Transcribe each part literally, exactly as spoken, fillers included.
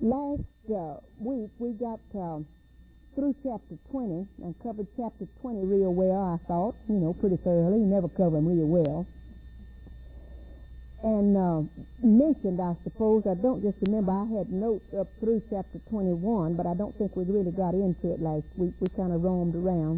Last uh, week we got uh, through chapter twenty and covered chapter twenty real well, I thought, you know, pretty thoroughly. You never cover them real well. And uh, mentioned, I suppose, I don't just remember, I had notes up through chapter twenty-one, but I don't think we really got into it last week. We kind of roamed around.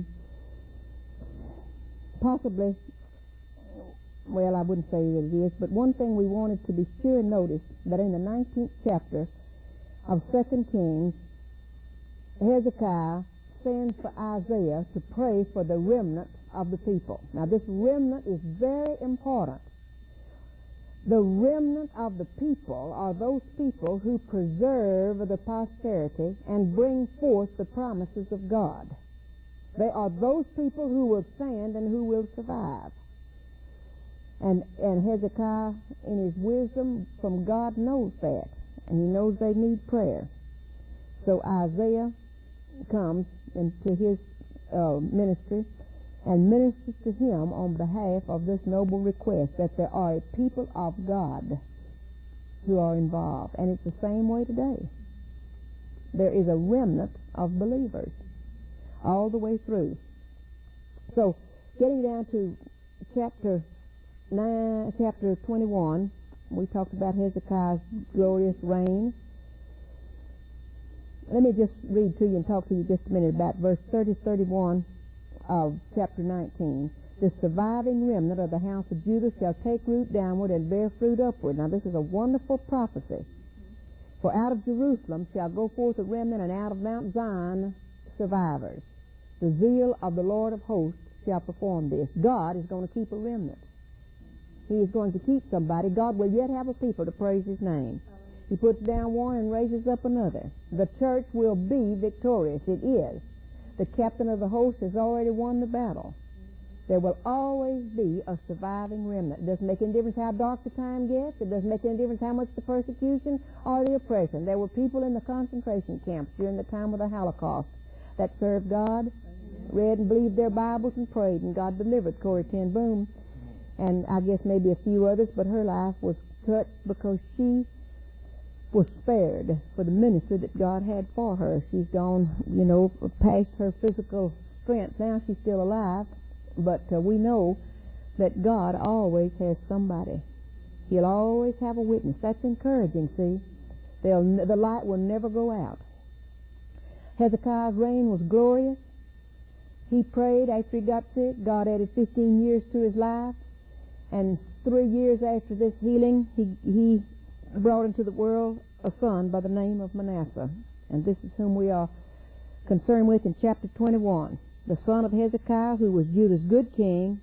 Possibly, well, I wouldn't say that it is, but one thing we wanted to be sure notice, that in the nineteenth chapter of Second Kings, Hezekiah sends for Isaiah to pray for the remnant of the people. Now, this remnant is very important. The remnant of the people are those people who preserve the posterity and bring forth the promises of God. They are those people who will stand and who will survive. And, and Hezekiah, in his wisdom from God, knows that. And he knows they need prayer. So Isaiah comes into his uh, ministry and ministers to him on behalf of this noble request that there are a people of God who are involved. And it's the same way today. There is a remnant of believers all the way through. So, getting down to chapter nine, chapter twenty-one, we talked about Hezekiah's glorious reign. Let me just read to you and talk to you just a minute about verse thirty, thirty-one of chapter nineteen. The surviving remnant of the house of Judah shall take root downward and bear fruit upward. Now, this is a wonderful prophecy. For out of Jerusalem shall go forth a remnant, and out of Mount Zion survivors. The zeal of the Lord of hosts shall perform this. God is going to keep a remnant. He is going to keep somebody. God will yet have a people to praise His name. He puts down one and raises up another. The church will be victorious. It is. The captain of the host has already won the battle. There will always be a surviving remnant. It doesn't make any difference how dark the time gets. It doesn't make any difference how much the persecution or the oppression. There were people in the concentration camps during the time of the Holocaust that served God, read and believed their Bibles and prayed, and God delivered Corrie ten Boom, and I guess maybe a few others, but her life was touched because she was spared for the ministry that God had for her. She's gone, you know, past her physical strength. Now she's still alive, but uh, we know that God always has somebody. He'll always have a witness. That's encouraging, see. They'll, the light will never go out. Hezekiah's reign was glorious. He prayed after he got sick. God added fifteen years to his life. And three years after this healing, he, he brought into the world a son by the name of Manasseh. And this is whom we are concerned with in chapter twenty-one. The son of Hezekiah, who was Judah's good king.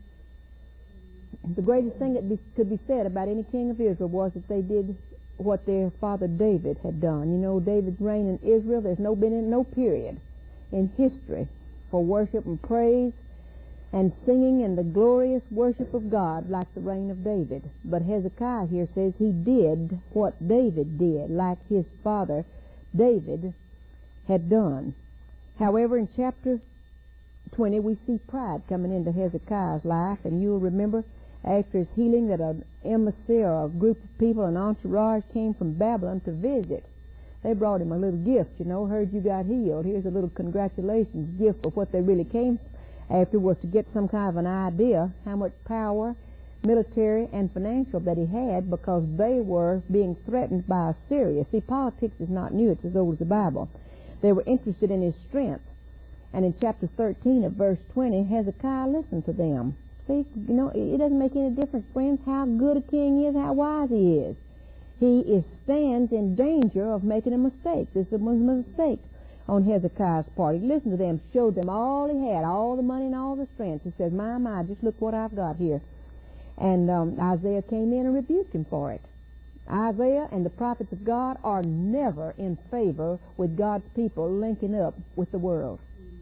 The greatest thing that be, could be said about any king of Israel was that they did what their father David had done. You know, David's reign in Israel, there's no been in no period in history for worship and praise and singing and the glorious worship of God like the reign of David. But Hezekiah here says he did what David did, like his father David had done. However, in chapter twenty, we see pride coming into Hezekiah's life, and you'll remember after his healing that an emissary or a group of people, an entourage, came from Babylon to visit. They brought him a little gift, you know, heard you got healed. Here's a little congratulations gift for what they really came after, was to get some kind of an idea how much power, military and financial, that he had, because they were being threatened by Assyria. See, politics is not new. It's as old as the Bible. They were interested in his strength. And in chapter thirteen of verse twenty, Hezekiah listened to them. See, you know, it doesn't make any difference, friends, how good a king is, how wise he is. He is stands in danger of making a mistake. This was a mistake on Hezekiah's part. He listened to them, showed them all he had, all the money and all the strength. He says, my, my, just look what I've got here. And um, Isaiah came in and rebuked him for it. Isaiah and the prophets of God are never in favor with God's people linking up with the world.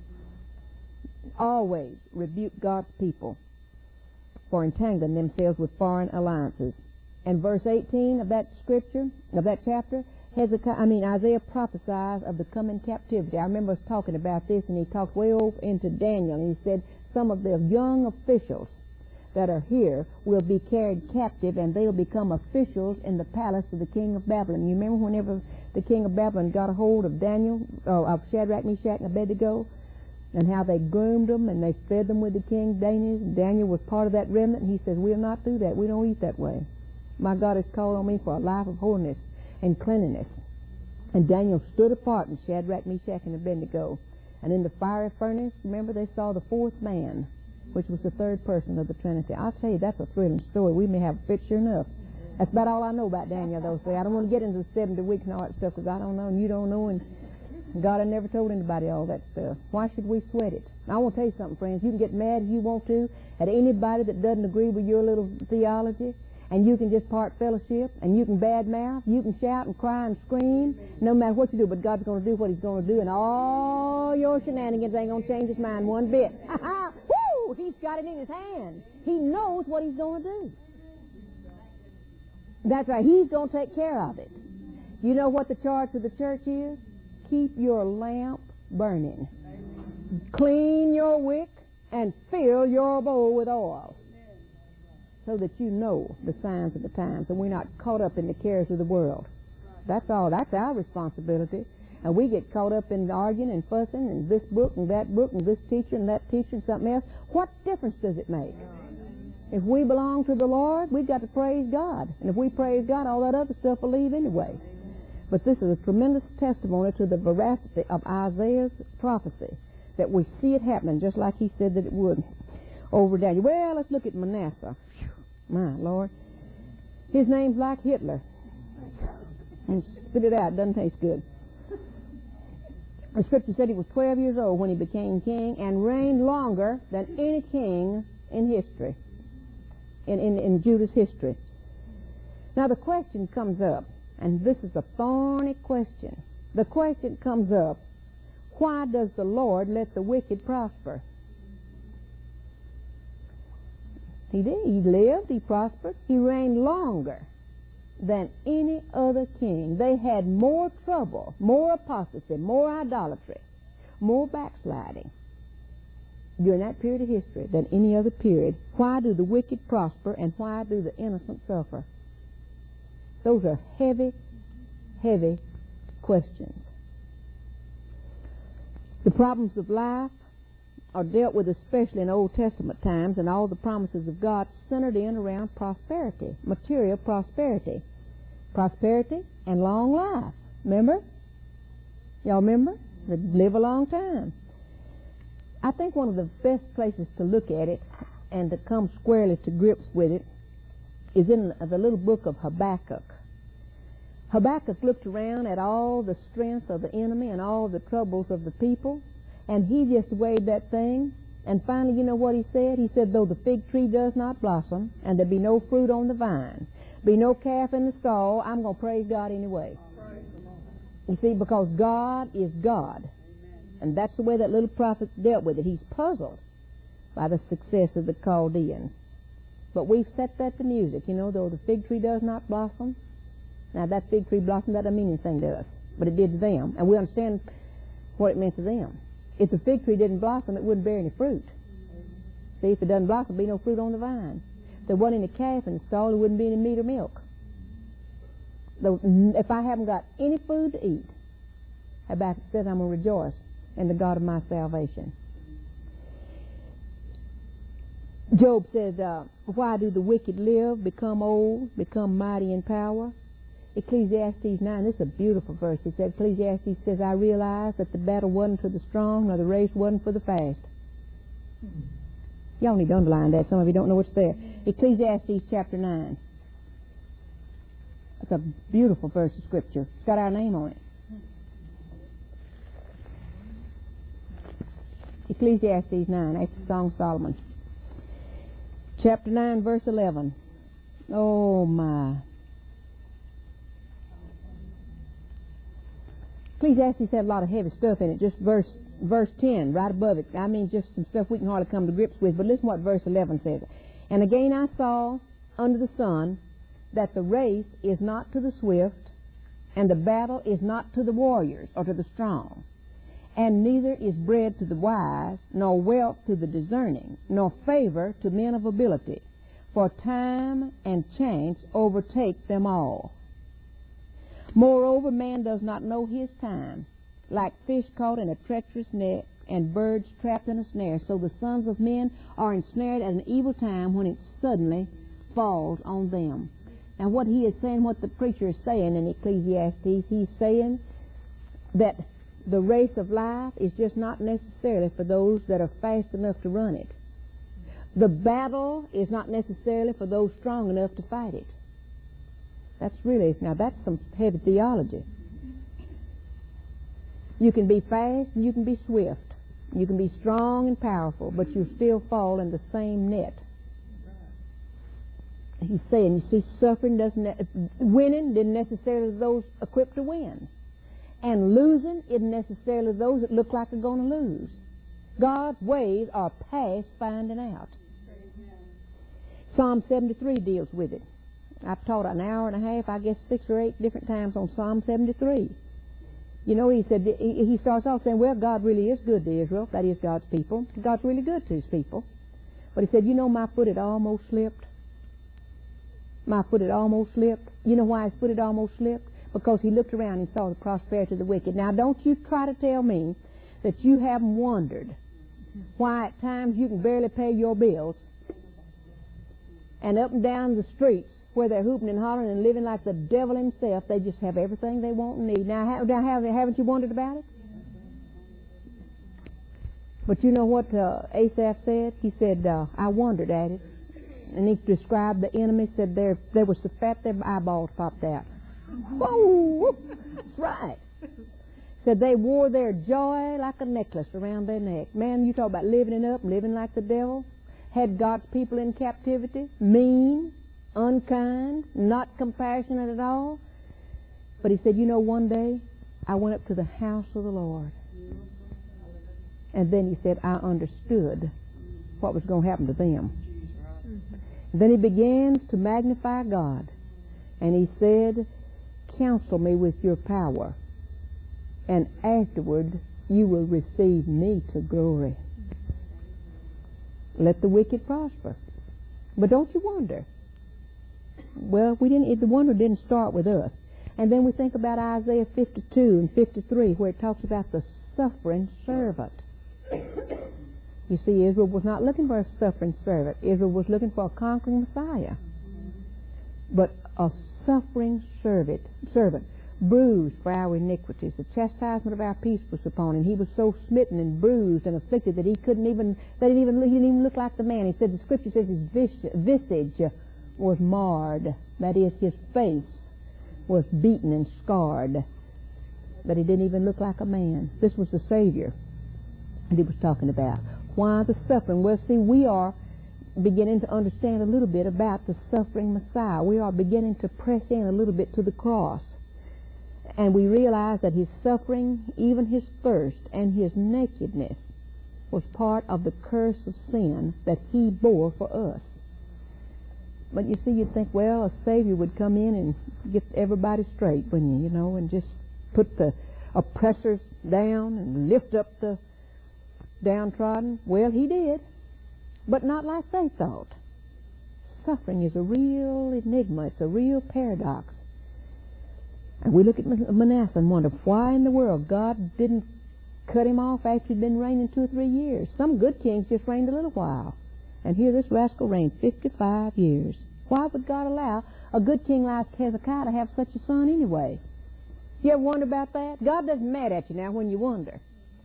Always rebuke God's people for entangling themselves with foreign alliances. And verse eighteen of that scripture, of that chapter, Hezekiah, I mean Isaiah prophesies of the coming captivity. I remember us talking about this, and he talked way over into Daniel, and he said some of the young officials that are here will be carried captive, and they'll become officials in the palace of the king of Babylon. You remember whenever the king of Babylon got a hold of Daniel, uh, of Shadrach, Meshach, and Abednego, and how they groomed them and they fed them with the king Daniel. Daniel was part of that remnant, and he says, we'll not do that. We don't eat that way. My God has called on me for a life of holiness and cleanliness. And Daniel stood apart in Shadrach, Meshach, and Abednego. And in the fiery furnace, remember, they saw the fourth man, which was the third person of the Trinity. I'll tell you, that's a thrilling story. We may have a fit sure enough. That's about all I know about Daniel, though. See, I don't want to get into the seventy weeks and all that stuff, because I don't know and you don't know, and God had never told anybody all that stuff. Why should we sweat it? I want to tell you something, friends. You can get mad if you want to at anybody that doesn't agree with your little theology, and you can just part fellowship, and you can badmouth, you can shout and cry and scream, no matter what you do, but God's going to do what He's going to do, and all your shenanigans ain't going to change His mind one bit. Woo! He's got it in His hand. He knows what He's going to do. That's right. He's going to take care of it. You know what the charge of the church is? Keep your lamp burning. Clean your wick and fill your bowl with oil, so that you know the signs of the times and we're not caught up in the cares of the world. That's all. That's our responsibility. And we get caught up in arguing and fussing and this book and that book and this teacher and that teacher and something else. What difference does it make? If we belong to the Lord, we've got to praise God. And if we praise God, all that other stuff will leave anyway. But this is a tremendous testimony to the veracity of Isaiah's prophecy, that we see it happening just like he said that it would over Daniel. Well, let's look at Manasseh. Whew, my Lord. His name's like Hitler. And spit it out. It doesn't taste good. The scripture said he was twelve years old when he became king and reigned longer than any king in history, in, in, in Judah's history. Now the question comes up, and this is a thorny question. The question comes up, why does the Lord let the wicked prosper? He did. He lived. He prospered. He reigned longer than any other king. They had more trouble, more apostasy, more idolatry, more backsliding during that period of history than any other period. Why do the wicked prosper and why do the innocent suffer? Those are heavy, heavy questions. The problems of life are dealt with especially in Old Testament times, and all the promises of God centered in around prosperity, material prosperity. Prosperity and long life. Remember? Y'all remember? They live a long time. I think one of the best places to look at it and to come squarely to grips with it is in the little book of Habakkuk. Habakkuk looked around at all the strength of the enemy and all the troubles of the people, and he just weighed that thing, and finally, you know what he said? He said, though the fig tree does not blossom, and there be no fruit on the vine, be no calf in the stall, I'm going to praise God anyway. You see, because God is God. And that's the way that little prophet dealt with it. He's puzzled by the success of the Chaldeans. But we've set that to music, you know, though the fig tree does not blossom. Now, that fig tree blossom, that doesn't mean anything to us, but it did to them. And we understand what it meant to them. If the fig tree didn't blossom, it wouldn't bear any fruit. See, if it doesn't blossom, there'd be no fruit on the vine. If there wasn't any calf in the stall, there wouldn't be any meat or milk. Though, if I haven't got any food to eat, Habakkuk said, I'm going to rejoice in the God of my salvation. Job said, uh, why do the wicked live, become old, become mighty in power? Ecclesiastes nine, this is a beautiful verse. It said, Ecclesiastes says, I realize that the battle wasn't for the strong, nor the race wasn't for the fast. Y'all need to underline that. Some of you don't know what's there. Ecclesiastes chapter nine. That's a beautiful verse of Scripture. It's got our name on it. Ecclesiastes nine, that's the Song of Solomon. Chapter nine, verse eleven. Oh, my. Ecclesiastes had a lot of heavy stuff in it. Just verse verse ten, right above it. I mean, just some stuff we can hardly come to grips with. But listen what verse eleven says. And again I saw under the sun that the race is not to the swift, and the battle is not to the warriors or to the strong. And neither is bread to the wise, nor wealth to the discerning, nor favor to men of ability. For time and chance overtake them all. Moreover, man does not know his time. Like fish caught in a treacherous net, and birds trapped in a snare, so the sons of men are ensnared at an evil time when it suddenly falls on them. Now what he is saying, what the preacher is saying in Ecclesiastes, he's saying that the race of life is just not necessarily for those that are fast enough to run it. The battle is not necessarily for those strong enough to fight it. That's really, now that's some heavy theology. You can be fast and you can be swift. You can be strong and powerful, but you still fall in the same net. He's saying, you see, suffering doesn't, winning isn't necessarily those equipped to win. And losing isn't necessarily those that look like they're going to lose. God's ways are past finding out. Psalm seventy-three deals with it. I've taught an hour and a half, I guess six or eight different times on Psalm seventy-three. You know, he said, he starts off saying, well, God really is good to Israel. That is God's people. God's really good to his people. But he said, you know, my foot had almost slipped. My foot had almost slipped. You know why his foot had almost slipped? Because he looked around and saw the prosperity of the wicked. Now, don't you try to tell me that you haven't wondered why at times you can barely pay your bills, and up and down the streets where they're hooping and hollering and living like the devil himself, they just have everything they want and need. Now, ha- now haven't you wondered about it? But you know what uh, Asaph said? He said, uh, I wondered at it. And he described the enemy, said they were so fat their eyeballs popped out. Whoa! That's right. Said they wore their joy like a necklace around their neck. Man, you talk about living it up, living like the devil. Had God's people in captivity, mean, unkind, not compassionate at all. But he said, you know, one day I went up to the house of the Lord. And then he said, I understood what was going to happen to them. And then he begins to magnify God. And he said, counsel me with your power, and afterward you will receive me to glory. Let the wicked prosper. But don't you wonder? Well, we didn't. The wonder didn't start with us. And then we think about Isaiah fifty-two and fifty-three, where it talks about the suffering servant. You see, Israel was not looking for a suffering servant. Israel was looking for a conquering Messiah. But a suffering servant, servant, bruised for our iniquities. The chastisement of our peace was upon him. He was so smitten and bruised and afflicted that he couldn't even, that he, even, he didn't even look like the man. He said, the scripture says his visage was marred. That is, his face was beaten and scarred. That he didn't even look like a man. This was the Savior that he was talking about. Why the suffering? Well, see, we are beginning to understand a little bit about the suffering Messiah. We are beginning to press in a little bit to the cross. And we realize that his suffering, even his thirst, and his nakedness was part of the curse of sin that he bore for us. But you see, you'd think, well, a Savior would come in and get everybody straight, wouldn't you, you know, and just put the oppressors down and lift up the downtrodden. Well, he did, but not like they thought. Suffering is a real enigma. It's a real paradox. And we look at Manasseh and wonder why in the world God didn't cut him off after he'd been reigning two or three years. Some good kings just reigned a little while. And here this rascal reigned fifty-five years. Why would God allow a good king like Hezekiah to have such a son anyway? You ever wonder about that? God doesn't mad at you now when you wonder.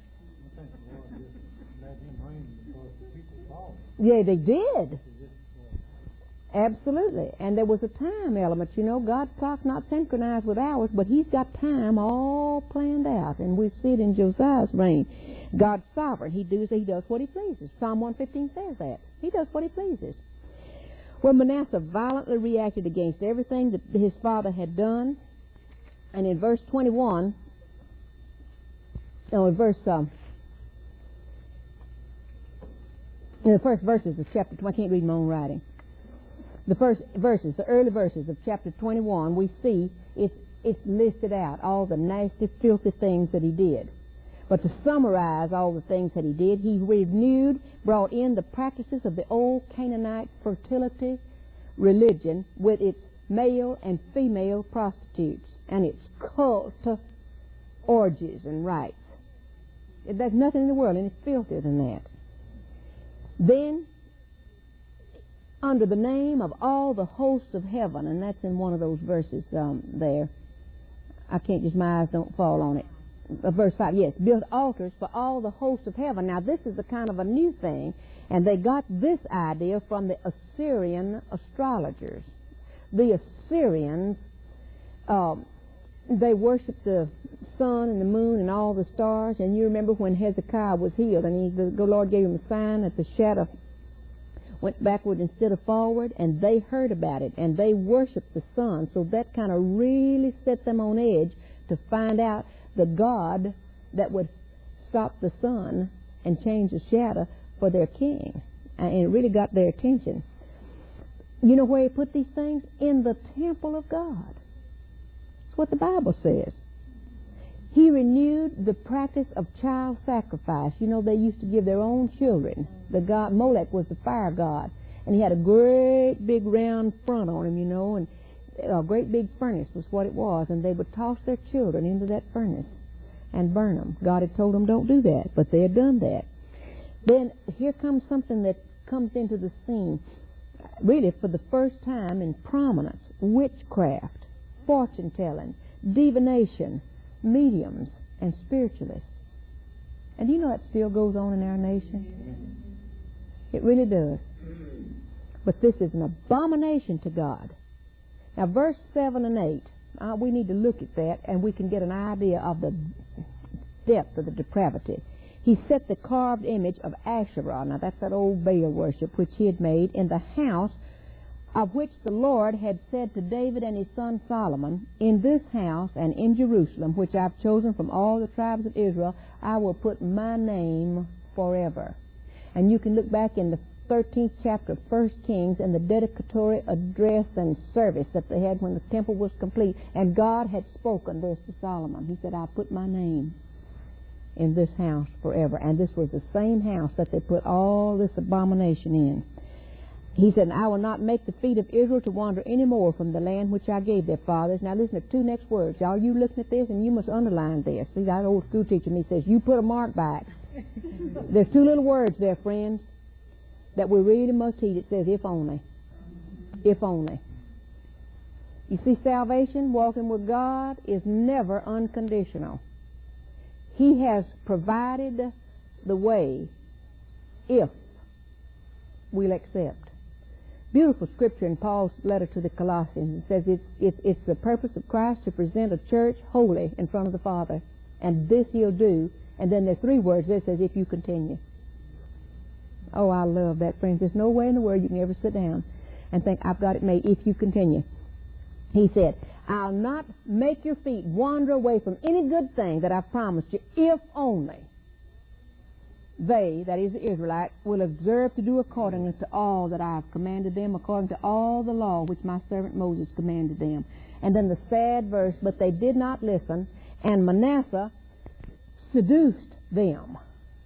Yeah, they did. Absolutely. And there was a time element. You know, God's clock's not synchronized with ours, but he's got time all planned out. And we see it in Josiah's reign. God's sovereign. He does, he does what he pleases. Psalm one fifteen says that. He does what he pleases. Well, Manasseh violently reacted against everything that his father had done. And in verse twenty-one, no, in verse, um, in the first verses of chapter twenty, I can't read my own writing. The first verses, the early verses of chapter twenty-one, we see it's, it's listed out, all the nasty, filthy things that he did. But to summarize all the things that he did, he renewed, brought in the practices of the old Canaanite fertility religion with its male and female prostitutes and its cult orgies and rites. There's nothing in the world any filthier than that. Then, under the name of all the hosts of heaven, and that's in one of those verses um, there. I can't just, my eyes don't fall on it. Uh, verse five, yes, built altars for all the hosts of heaven. Now, this is a kind of a new thing, and they got this idea from the Assyrian astrologers. The Assyrians, um, they worshiped the sun and the moon and all the stars, and you remember when Hezekiah was healed, and he, the, the Lord gave him a sign that the shadow went backward instead of forward, and they heard about it, and they worshiped the sun, so that kind of really set them on edge to find out the God that would stop the sun and change the shadow for their king. And it really got their attention. You know where he put these things? In the temple of God. That's what the Bible says. He renewed the practice of child sacrifice. You know, they used to give their own children. The god Molech was the fire god, and he had a great big round front on him, you know, and a great big furnace was what it was, and they would toss their children into that furnace and burn them. God had told them don't do that, but they had done that. Then here comes something that comes into the scene, really for the first time in prominence: witchcraft, fortune-telling, divination, mediums, and spiritualists. And you know that still goes on in our nation? It really does. But this is an abomination to God. Now, verse seven and eight, uh, we need to look at that, and we can get an idea of the depth of the depravity. He set the carved image of Asherah, now that's that old Baal worship, which he had made in the house of which the Lord had said to David and his son Solomon, in this house and in Jerusalem, which I've chosen from all the tribes of Israel, I will put my name forever. And you can look back in the thirteenth chapter of First Kings and the dedicatory address and service that they had when the temple was complete. And God had spoken this to Solomon. He said, I'll put my name in this house forever. And this was the same house that they put all this abomination in. He said, I will not make the feet of Israel to wander any more from the land which I gave their fathers. Now listen to two next words. Y'all, you looking at this, and you must underline this. See, that old school teacher me says, you put a mark by it. There's two little words there, friends, that we really must heed. It says, if only. If only. You see, salvation, walking with God, is never unconditional. He has provided the way if we'll accept. Beautiful scripture in Paul's letter to the Colossians. It says it's, it's, it's the purpose of Christ to present a church holy in front of the Father. And this he'll do. And then there's three words there that says, if you continue. Oh, I love that, friends. There's no way in the world you can ever sit down and think, I've got it made, if you continue. He said, I'll not make your feet wander away from any good thing that I've promised you, if only they, that is the Israelites, will observe to do according to all that I have commanded them, according to all the law which my servant Moses commanded them. And then the sad verse, but they did not listen, and Manasseh seduced them.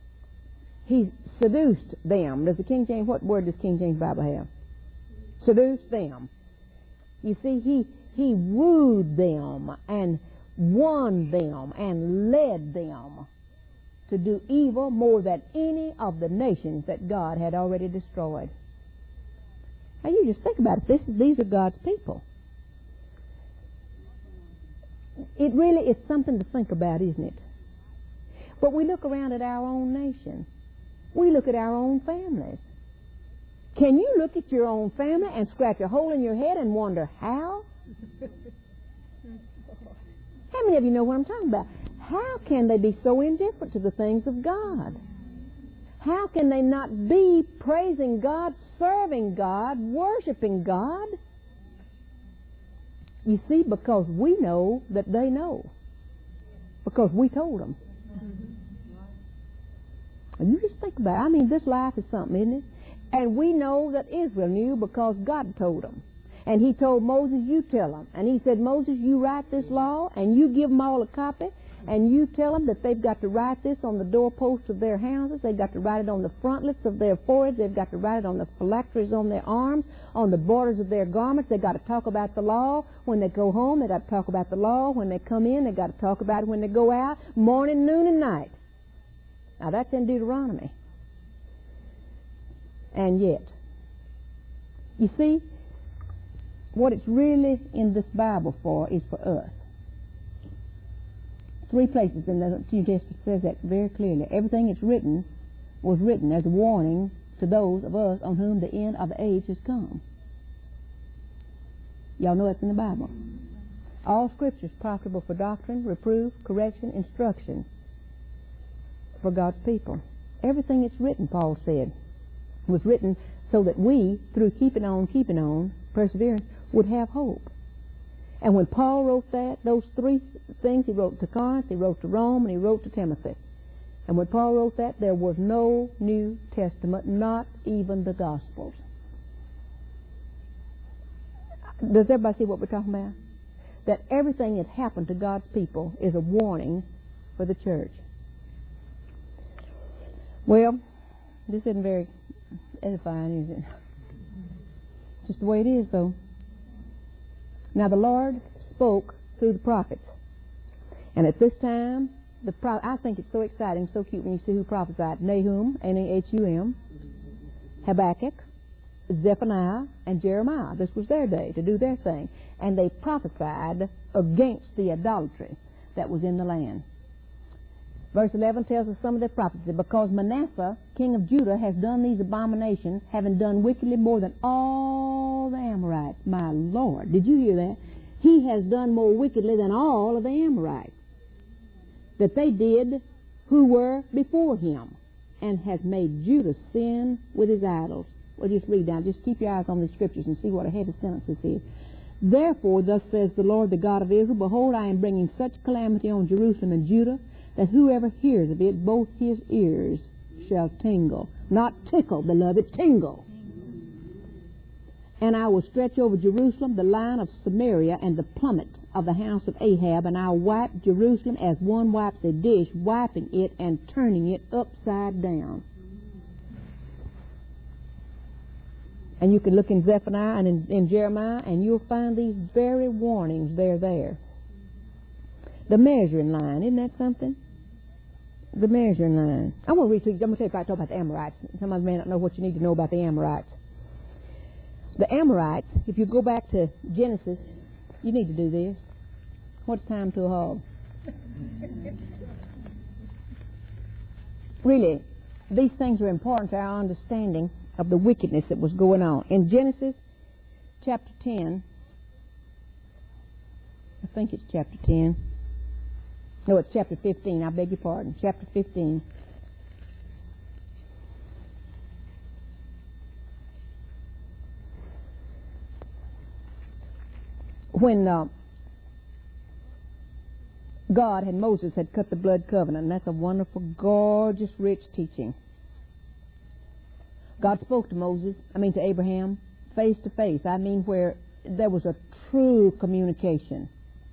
He seduced them. Does the King James, what word does King James Bible have? Seduced them. You see, he, he wooed them and won them and led them to do evil more than any of the nations that God had already destroyed. Now you just think about it. This is, these are God's people. It really is something to think about, isn't it? But we look around at our own nation. We look at our own families. Can you look at your own family and scratch a hole in your head and wonder how? How many of you know what I'm talking about? How can they be so indifferent to the things of God? How can they not be praising God, serving God, worshiping God? You see, because we know that they know. Because we told them. And you just think about it. I mean, this life is something, isn't it? And we know that Israel knew because God told them. And he told Moses, you tell them. And he said, Moses, you write this law and you give them all a copy. And you tell them that they've got to write this on the doorposts of their houses, they've got to write it on the frontlets of their foreheads, they've got to write it on the phylacteries on their arms, on the borders of their garments, they've got to talk about the law. When they go home, they've got to talk about the law. When they come in, they've got to talk about it when they go out, morning, noon, and night. Now that's in Deuteronomy. And yet, you see, what it's really in this Bible for is for us. Three places in the New Testament says that very clearly. Everything that's written was written as a warning to those of us on whom the end of the age has come. Y'all know that's in the Bible. All Scripture is profitable for doctrine, reproof, correction, instruction for God's people. Everything that's written, Paul said, was written so that we, through keeping on, keeping on, perseverance, would have hope. And when Paul wrote that, those three things, he wrote to Corinth, he wrote to Rome, and he wrote to Timothy. And when Paul wrote that, there was no New Testament, not even the Gospels. Does everybody see what we're talking about? That everything that happened to God's people is a warning for the church. Well, this isn't very edifying, is it? Just the way it is, though. Now the Lord spoke through the prophets. And at this time, the pro- I think it's so exciting, so cute when you see who prophesied. Nahum, N A H U M, Habakkuk, Zephaniah, and Jeremiah. This was their day to do their thing. And they prophesied against the idolatry that was in the land. Verse eleven tells us some of their prophecy. Because Manasseh, king of Judah, has done these abominations, having done wickedly more than all the Amorites. My Lord, did you hear that? He has done more wickedly than all of the Amorites that they did who were before him, and has made Judah sin with his idols. Well, just read down. Just keep your eyes on the Scriptures and see what a heavy sentence this is. Therefore, thus says the Lord, the God of Israel, behold, I am bringing such calamity on Jerusalem and Judah, that whoever hears of it, both his ears shall tingle. Not tickle, beloved, tingle. And I will stretch over Jerusalem the line of Samaria and the plummet of the house of Ahab, and I'll wipe Jerusalem as one wipes a dish, wiping it and turning it upside down. And you can look in Zephaniah and in, in Jeremiah, and you'll find these very warnings. They're there. The measuring line, isn't that something? The measuring line. I want to read to you. I'm going to tell you if I talk about the Amorites. Some of you may not know what you need to know about the Amorites. The Amorites, if you go back to Genesis, you need to do this. What's time to a hog? Really, these things are important to our understanding of the wickedness that was going on. In Genesis chapter ten, I think it's chapter ten. No, it's chapter fifteen. I beg your pardon. Chapter fifteen. When uh, God and Moses had cut the blood covenant, and that's a wonderful, gorgeous, rich teaching. God spoke to Moses, I mean to Abraham, face to face. I mean where there was a true communication.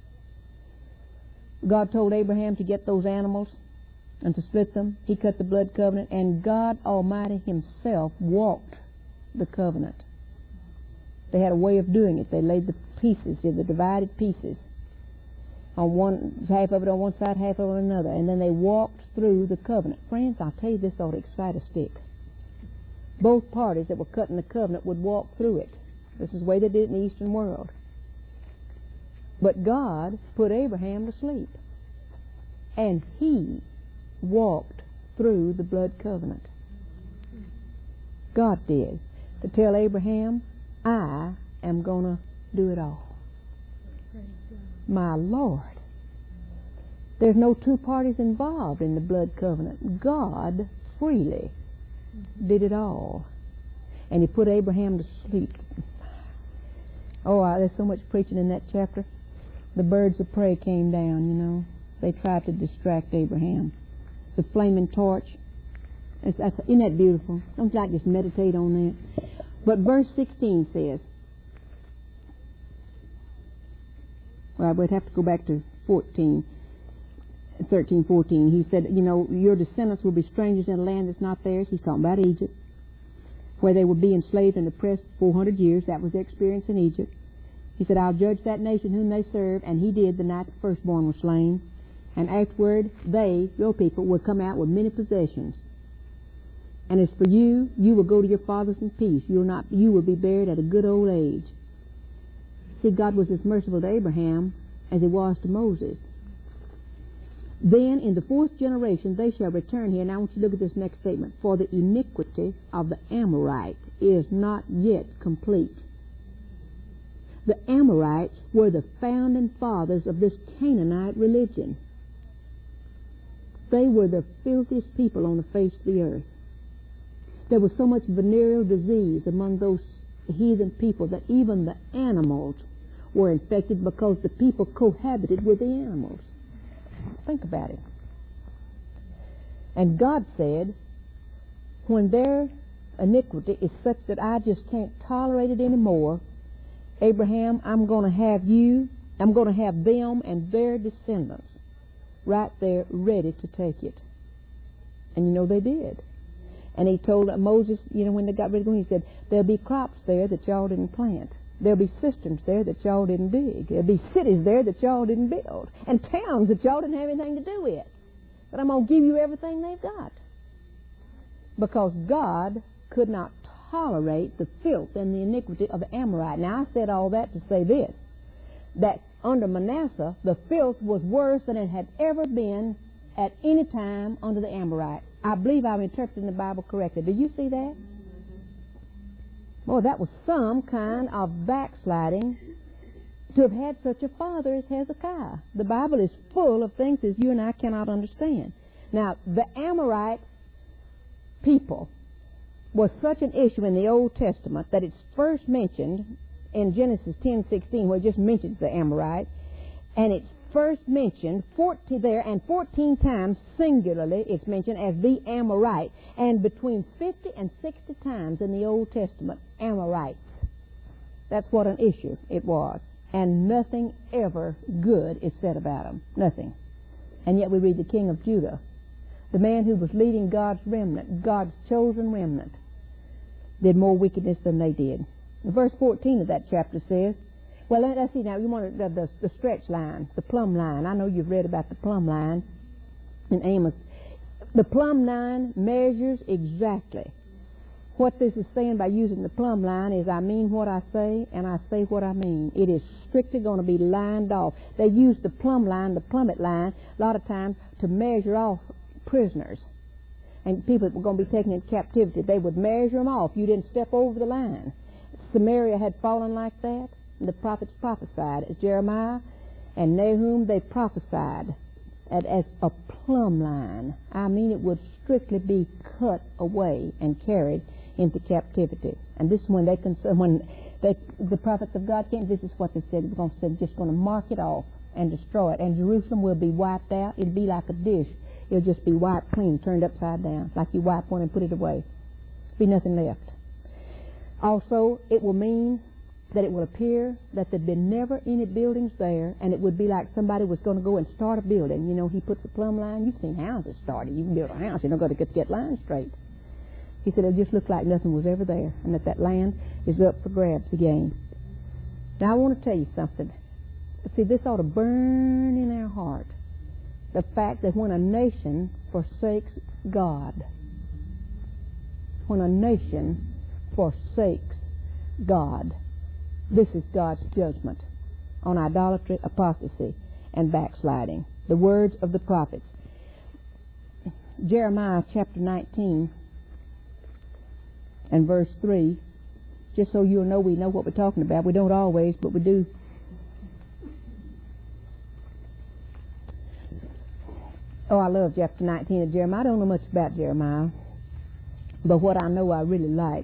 God told Abraham to get those animals and to split them. He cut the blood covenant, and God Almighty himself walked the covenant. They had a way of doing it. They laid the pieces, the divided pieces, on one, half of it on one side, half of it on another, and then they walked through the covenant. Friends, I'll tell you, this ought to excite a stick. Both parties that were cutting the covenant would walk through it. This is the way they did it in the Eastern world. But God put Abraham to sleep, and he walked through the blood covenant. God did, to tell Abraham, I am going to do it all. My Lord. There's no two parties involved in the blood covenant. God freely did it all. And he put Abraham to sleep. Oh, uh, there's so much preaching in that chapter. The birds of prey came down, you know. They tried to distract Abraham. The flaming torch. It's, that's, isn't that beautiful? Don't you like just meditate on that? But verse sixteen says, well, we'd have to go back to fourteen. thirteen, fourteen, he said, you know, your descendants will be strangers in a land that's not theirs. He's talking about Egypt, where they would be enslaved and oppressed four hundred years. That was their experience in Egypt. He said, I'll judge that nation whom they serve, and he did the night the firstborn was slain. And afterward, they, your people, will come out with many possessions. And as for you, you will go to your fathers in peace. You'll not, you will be buried at a good old age. See, God was as merciful to Abraham as he was to Moses. Then, in the fourth generation, they shall return here. Now, I want you to look at this next statement. For the iniquity of the Amorite is not yet complete. The Amorites were the founding fathers of this Canaanite religion. They were the filthiest people on the face of the earth. There was so much venereal disease among those heathen people that even the animals were infected because the people cohabited with the animals. Think about it. And God said, when their iniquity is such that I just can't tolerate it anymore, Abraham, I'm going to have you, I'm going to have them and their descendants right there ready to take it. And you know they did. And he told Moses, you know, when they got ready to go, he said, there'll be crops there that y'all didn't plant. There'll be cisterns there that y'all didn't dig. There'll be cities there that y'all didn't build. And towns that y'all didn't have anything to do with. But I'm going to give you everything they've got. Because God could not tolerate the filth and the iniquity of the Amorite. Now, I said all that to say this, that under Manasseh, the filth was worse than it had ever been at any time under the Amorite. I believe I'm interpreting the Bible correctly. Do you see that? Well, that was some kind of backsliding to have had such a father as Hezekiah. The Bible is full of things that you and I cannot understand. Now, the Amorite people was such an issue in the Old Testament that it's first mentioned in Genesis ten sixteen, where it just mentions the Amorite, and it's first mentioned fourteen there, and fourteen times singularly it's mentioned as the Amorite, and between fifty and sixty times in the Old Testament, Amorites. That's what an issue it was, and nothing ever good is said about them, nothing. And yet we read the king of Judah, the man who was leading God's remnant, God's chosen remnant, did more wickedness than they did. Verse fourteen of that chapter says, well, let's see now, you want the, the, the stretch line, the plumb line. I know you've read about the plumb line in Amos. The plumb line measures exactly. What this is saying by using the plumb line is I mean what I say, and I say what I mean. It is strictly going to be lined off. They use the plumb line, the plummet line, a lot of times to measure off prisoners. And people that were going to be taken into captivity, they would measure them off. You didn't step over the line. Samaria had fallen like that. And the prophets prophesied. As Jeremiah and Nahum, they prophesied at, as a plumb line. I mean, it would strictly be cut away and carried into captivity. And this is when they when they, the prophets of God came. This is what they said. They're going to say, just going to mark it off and destroy it. And Jerusalem will be wiped out. It'll be like a dish. It'll just be wiped clean, turned upside down, like you wipe one and put it away. Be nothing left. Also, it will mean that it will appear that there'd been never any buildings there, and it would be like somebody was going to go and start a building. You know, he puts a plumb line. You've seen houses started. You can build a house. You don't got to get, get lines straight. He said it'll just look like nothing was ever there, and that that land is up for grabs again. Now, I want to tell you something. See, this ought to burn in our heart. The fact that when a nation forsakes God, when a nation forsakes God, this is God's judgment on idolatry, apostasy, and backsliding. The words of the prophets. Jeremiah chapter nineteen and verse three, just so you'll know we know what we're talking about. We don't always, but we do. Oh, I love chapter nineteen of Jeremiah. I don't know much about Jeremiah, but what I know I really like.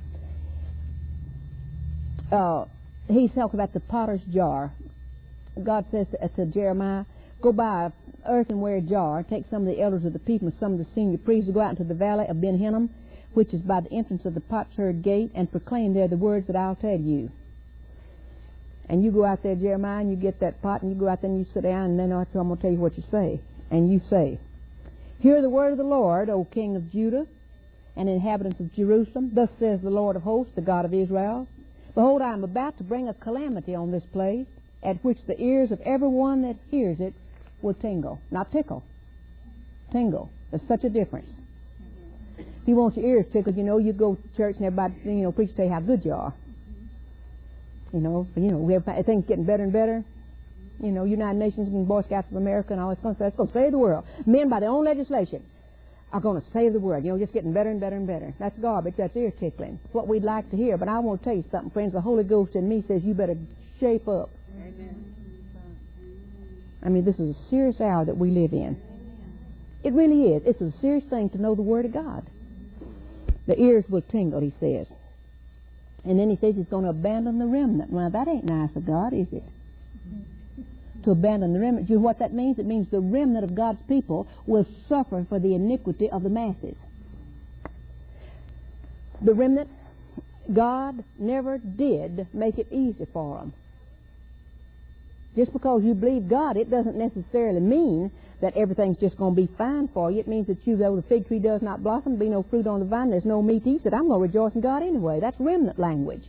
Uh, he's talking about the potter's jar. God says to, to Jeremiah, go buy an earthenware jar, take some of the elders of the people and some of the senior priests, go out into the valley of Ben Hinnom, which is by the entrance of the potsherd gate, and proclaim there the words that I'll tell you. And you go out there, Jeremiah, and you get that pot, and you go out there and you sit down, and then I'm going to tell you what you say. And you say, Hear the word of the Lord, O King of Judah, and inhabitants of Jerusalem. Thus says the Lord of hosts, the God of Israel. Behold, I am about to bring a calamity on this place, at which the ears of every one that hears it will tingle. Not tickle. Tingle. There's such a difference. If you want your ears tickled, you know, you go to church and everybody, you know, preach tell you how good you are. You know, you know, we have things getting better and better. You know, United Nations and Boy Scouts of America and all this kind of stuff. It's going to save the world. Men, by their own legislation, are going to save the world. You know, just getting better and better and better. That's garbage. That's ear tickling. It's what we'd like to hear. But I want to tell you something, friends. The Holy Ghost in me says you better shape up. Amen. I mean, this is a serious hour that we live in. It really is. It's a serious thing to know the Word of God. The ears will tingle, he says. And then he says he's going to abandon the remnant. Well, that ain't nice of God, is it? To abandon the remnant. You know what that means? It means the remnant of God's people will suffer for the iniquity of the masses. The remnant, God never did make it easy for them. Just because you believe God, it doesn't necessarily mean that everything's just going to be fine for you. It means that you, though the fig tree does not blossom, be no fruit on the vine, there's no meat to eat, that I'm going to rejoice in God anyway. That's remnant language.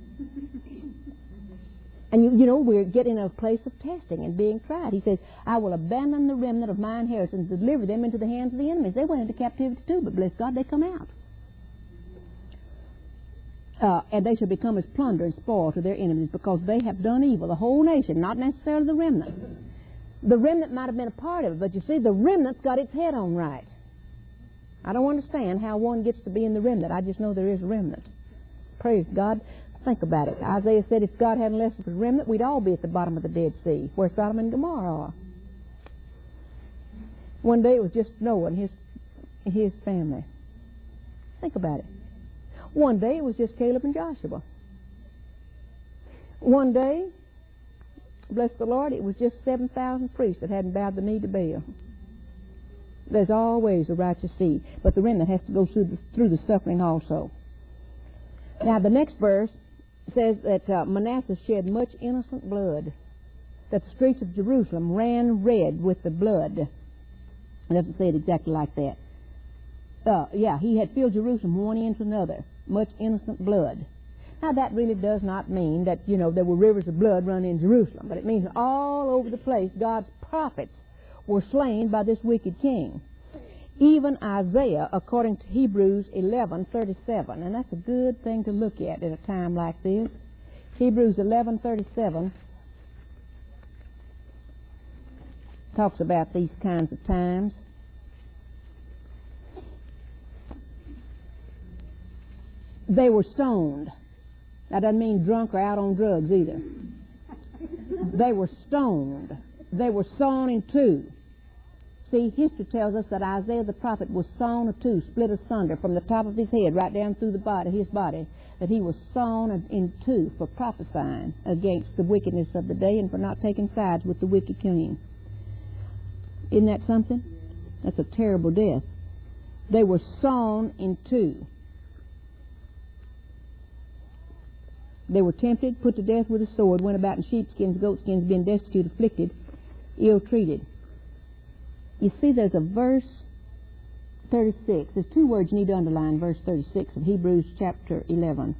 And, you, you know, we're getting a place of testing and being tried. He says, I will abandon the remnant of my inheritance and deliver them into the hands of the enemies. They went into captivity too, but bless God, they come out. Uh, and they shall become as plunder and spoil to their enemies, because they have done evil. The whole nation, not necessarily the remnant. The remnant might have been a part of it, but you see, the remnant's got its head on right. I don't understand how one gets to be in the remnant. I just know there is a remnant. Praise God. Think about it. Isaiah said if God hadn't left the remnant, we'd all be at the bottom of the Dead Sea, where Sodom and Gomorrah are. One day it was just Noah and his, his family. Think about it. One day it was just Caleb and Joshua. One day, bless the Lord, it was just seven thousand priests that hadn't bowed the knee to Baal. There's always a righteous seed, but the remnant has to go through the, through the suffering also. Now the next verse says that uh, Manasseh shed much innocent blood, that the streets of Jerusalem ran red with the blood. It doesn't say it exactly like that. Uh, yeah, he had filled Jerusalem one end to another, much innocent blood. Now that really does not mean that, you know, there were rivers of blood running in Jerusalem, but it means all over the place God's prophets were slain by this wicked king. Even Isaiah, according to Hebrews eleven thirty-seven, and that's a good thing to look at at a time like this. Hebrews eleven thirty-seven talks about these kinds of times. They were stoned. That doesn't mean drunk or out on drugs either. They were stoned. They were sawn in two. See, history tells us that Isaiah the prophet was sawn in two, split asunder from the top of his head right down through the body, his body, that he was sawn in two for prophesying against the wickedness of the day and for not taking sides with the wicked king. Isn't that something? That's a terrible death. They were sawn in two. They were tempted, put to death with a sword, went about in sheepskins, goatskins, being destitute, afflicted, ill-treated. You see, there's a verse thirty-six. There's two words you need to underline, verse thirty-six of Hebrews chapter eleven.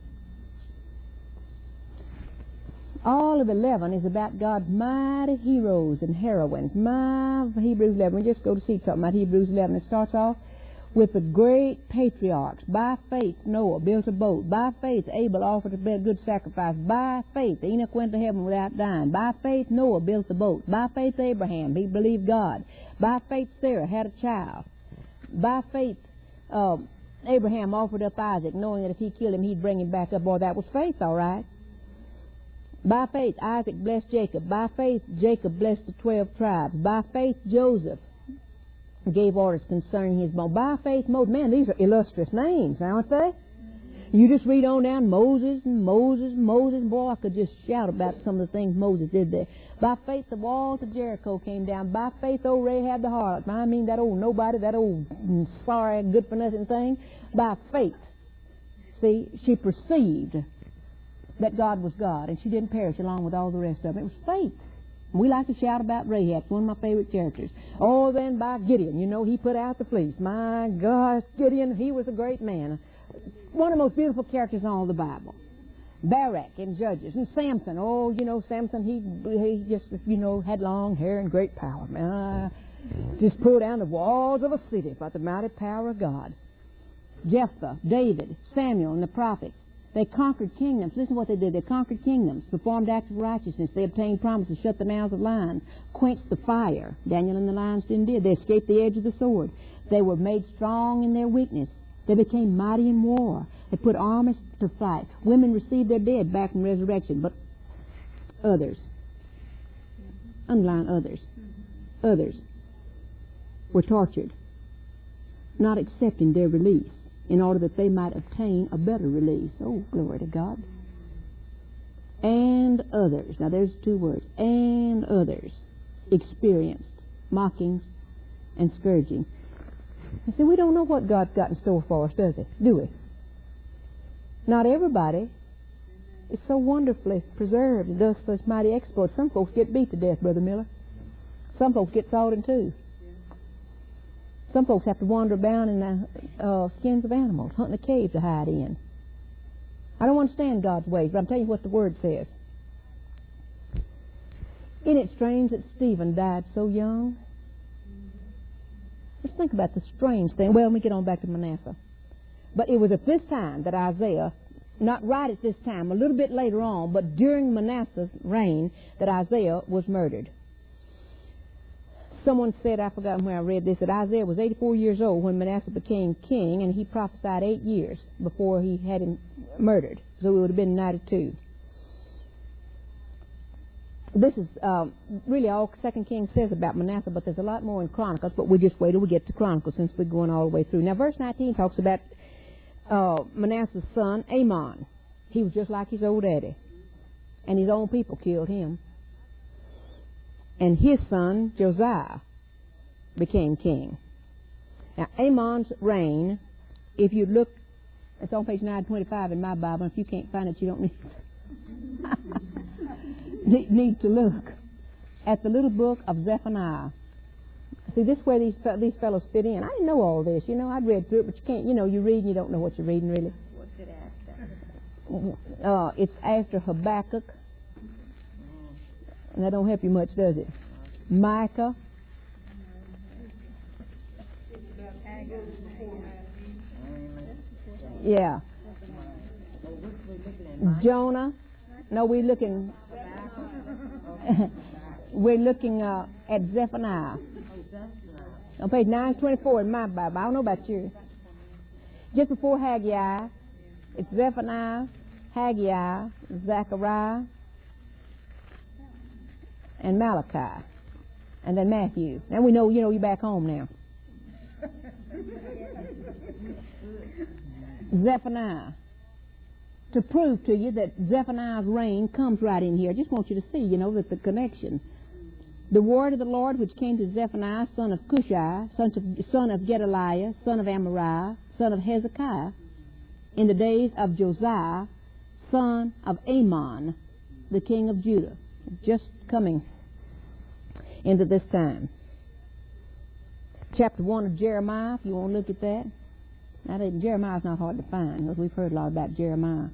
All of eleven is about God's mighty heroes and heroines. My Hebrews eleven. We just go to see something about Hebrews eleven. It starts off with the great patriarchs. By faith, Noah built a boat. By faith, Abel offered a good sacrifice. By faith, Enoch went to heaven without dying. By faith, Noah built the boat. By faith, Abraham, he believed God. By faith, Sarah had a child. By faith, uh, Abraham offered up Isaac, knowing that if he killed him, he'd bring him back up. Boy, that was faith, all right. By faith, Isaac blessed Jacob. By faith, Jacob blessed the twelve tribes. By faith, Joseph gave orders concerning his bone. By faith, Moses. Man, these are illustrious names, aren't they? You just read on down, Moses and Moses, Moses. Boy, I could just shout about some of the things Moses did there. By faith, the walls of Jericho came down. By faith, old Rahab the harlot. I mean, that old nobody, that old sorry, good-for-nothing thing. By faith, see, she perceived that God was God, and she didn't perish along with all the rest of them. It was faith. We like to shout about Rahab. It's one of my favorite characters. Oh, then by Gideon. You know, he put out the fleece. My gosh, Gideon, he was a great man. One of the most beautiful characters in all the Bible. Barak in Judges. And Samson. Oh, you know, Samson, he he just, you know, had long hair and great power. Man, uh, just pulled down the walls of a city by the mighty power of God. Jephthah, David, Samuel, and the prophets. They conquered kingdoms. Listen to what they did. They conquered kingdoms, performed acts of righteousness. They obtained promises, shut the mouths of lions, quenched the fire. Daniel and the lions didn't did. They escaped the edge of the sword. They were made strong in their weakness. They became mighty in war. They put armies to fight. Women received their dead back from resurrection, but others, underline others, others were tortured, not accepting their release, in order that they might obtain a better release. Oh, glory to God. And others, now there's two words, and others experienced mockings and scourging. You see, we don't know what God's got in store for us, does he? Do we? Not everybody is so wonderfully preserved and does such mighty exploits. Some folks get beat to death, Brother Miller. Some folks get sawed in two. Some folks have to wander about in the uh, skins of animals, hunting a cave to hide in. I don't understand God's ways, but I'm telling you what the Word says. Isn't it strange that Stephen died so young? Let's think about the strange thing. Well, let me get on back to Manasseh. But it was at this time that Isaiah, not right at this time, a little bit later on, but during Manasseh's reign, that Isaiah was murdered. Someone said, I forgot where I read this, that Isaiah was eighty-four years old when Manasseh became king, and he prophesied eight years before he had him murdered. So it would have been ninety-two. This is um, really all Second Kings says about Manasseh, but there's a lot more in Chronicles, but we'll just wait till we get to Chronicles since we're going all the way through. Now, verse nineteen talks about uh, Manasseh's son, Amon. He was just like his old daddy, and his own people killed him. And his son, Josiah, became king. Now, Amon's reign, if you look, it's on page nine twenty-five in my Bible. If you can't find it, you don't need, need to look at the little book of Zephaniah. See, this is where these, these fellows fit in. I didn't know all this. You know, I'd read through it, but you can't, you know, you read and you don't know what you're reading, really. What's it after? Uh, it's after Habakkuk. And that don't help you much, does it? Micah. Yeah. Jonah. No, we're looking. we're looking uh, at Zephaniah. On page nine twenty-four in my Bible. I don't know about yours. Just before Haggai, it's Zephaniah, Haggai, Zechariah, and Malachi, and then Matthew. Now we know, you know, you're back home now. Zephaniah. To prove to you that Zephaniah's reign comes right in here. I just want you to see, you know, that the connection. The word of the Lord which came to Zephaniah, son of Cushai, son of, son of Gedaliah, son of Amariah, son of Hezekiah, in the days of Josiah, son of Amon, the king of Judah. Just coming into this time. Chapter one of Jeremiah, if you want to look at that. Now, Jeremiah's not hard to find, because we've heard a lot about Jeremiah.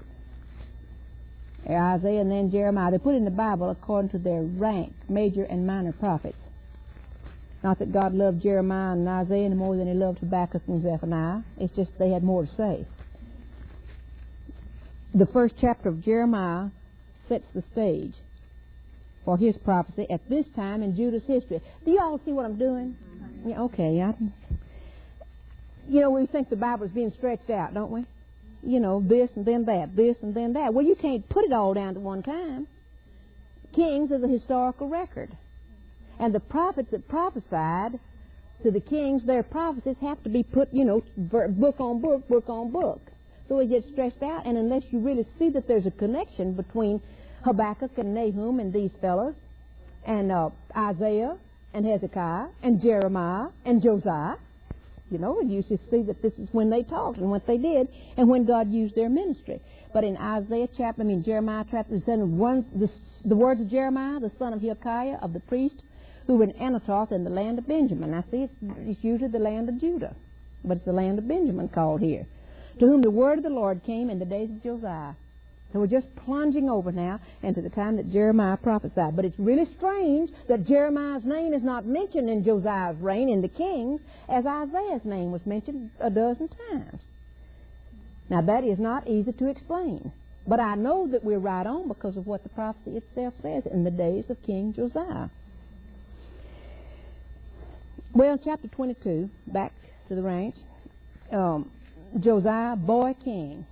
Isaiah and then Jeremiah. They put in the Bible according to their rank, major and minor prophets. Not that God loved Jeremiah and Isaiah any more than he loved Habakkuk and Zephaniah. It's just they had more to say. The first chapter of Jeremiah sets the stage for his prophecy at this time in Judah's history. Do you all see what I'm doing? Mm-hmm. Yeah, okay. I, you know, we think the Bible is being stretched out, don't we? You know, this and then that, this and then that. Well, you can't put it all down to one time. Kings is a historical record. And the prophets that prophesied to the kings, their prophecies have to be put, you know, book on book, book on book. So it gets stretched out, and unless you really see that there's a connection between Habakkuk and Nahum and these fellows, and uh, Isaiah and Hezekiah and Jeremiah and Josiah, You know, you just see that this is when they talked and what they did and when God used their ministry. But in Isaiah chapter, I mean Jeremiah chapter seven, one, the, the words of Jeremiah, the son of Hilkiah, of the priest, who were in Anatoth in the land of Benjamin. Now see, it's, it's usually the land of Judah, but it's the land of Benjamin called here. To whom the word of the Lord came in the days of Josiah. So we're just plunging over now into the time that Jeremiah prophesied. But it's really strange that Jeremiah's name is not mentioned in Josiah's reign in the Kings, as Isaiah's name was mentioned a dozen times. Now that is not easy to explain. But I know that we're right on because of what the prophecy itself says in the days of King Josiah. Well, chapter twenty-two, back to the ranch, um, Josiah, boy king,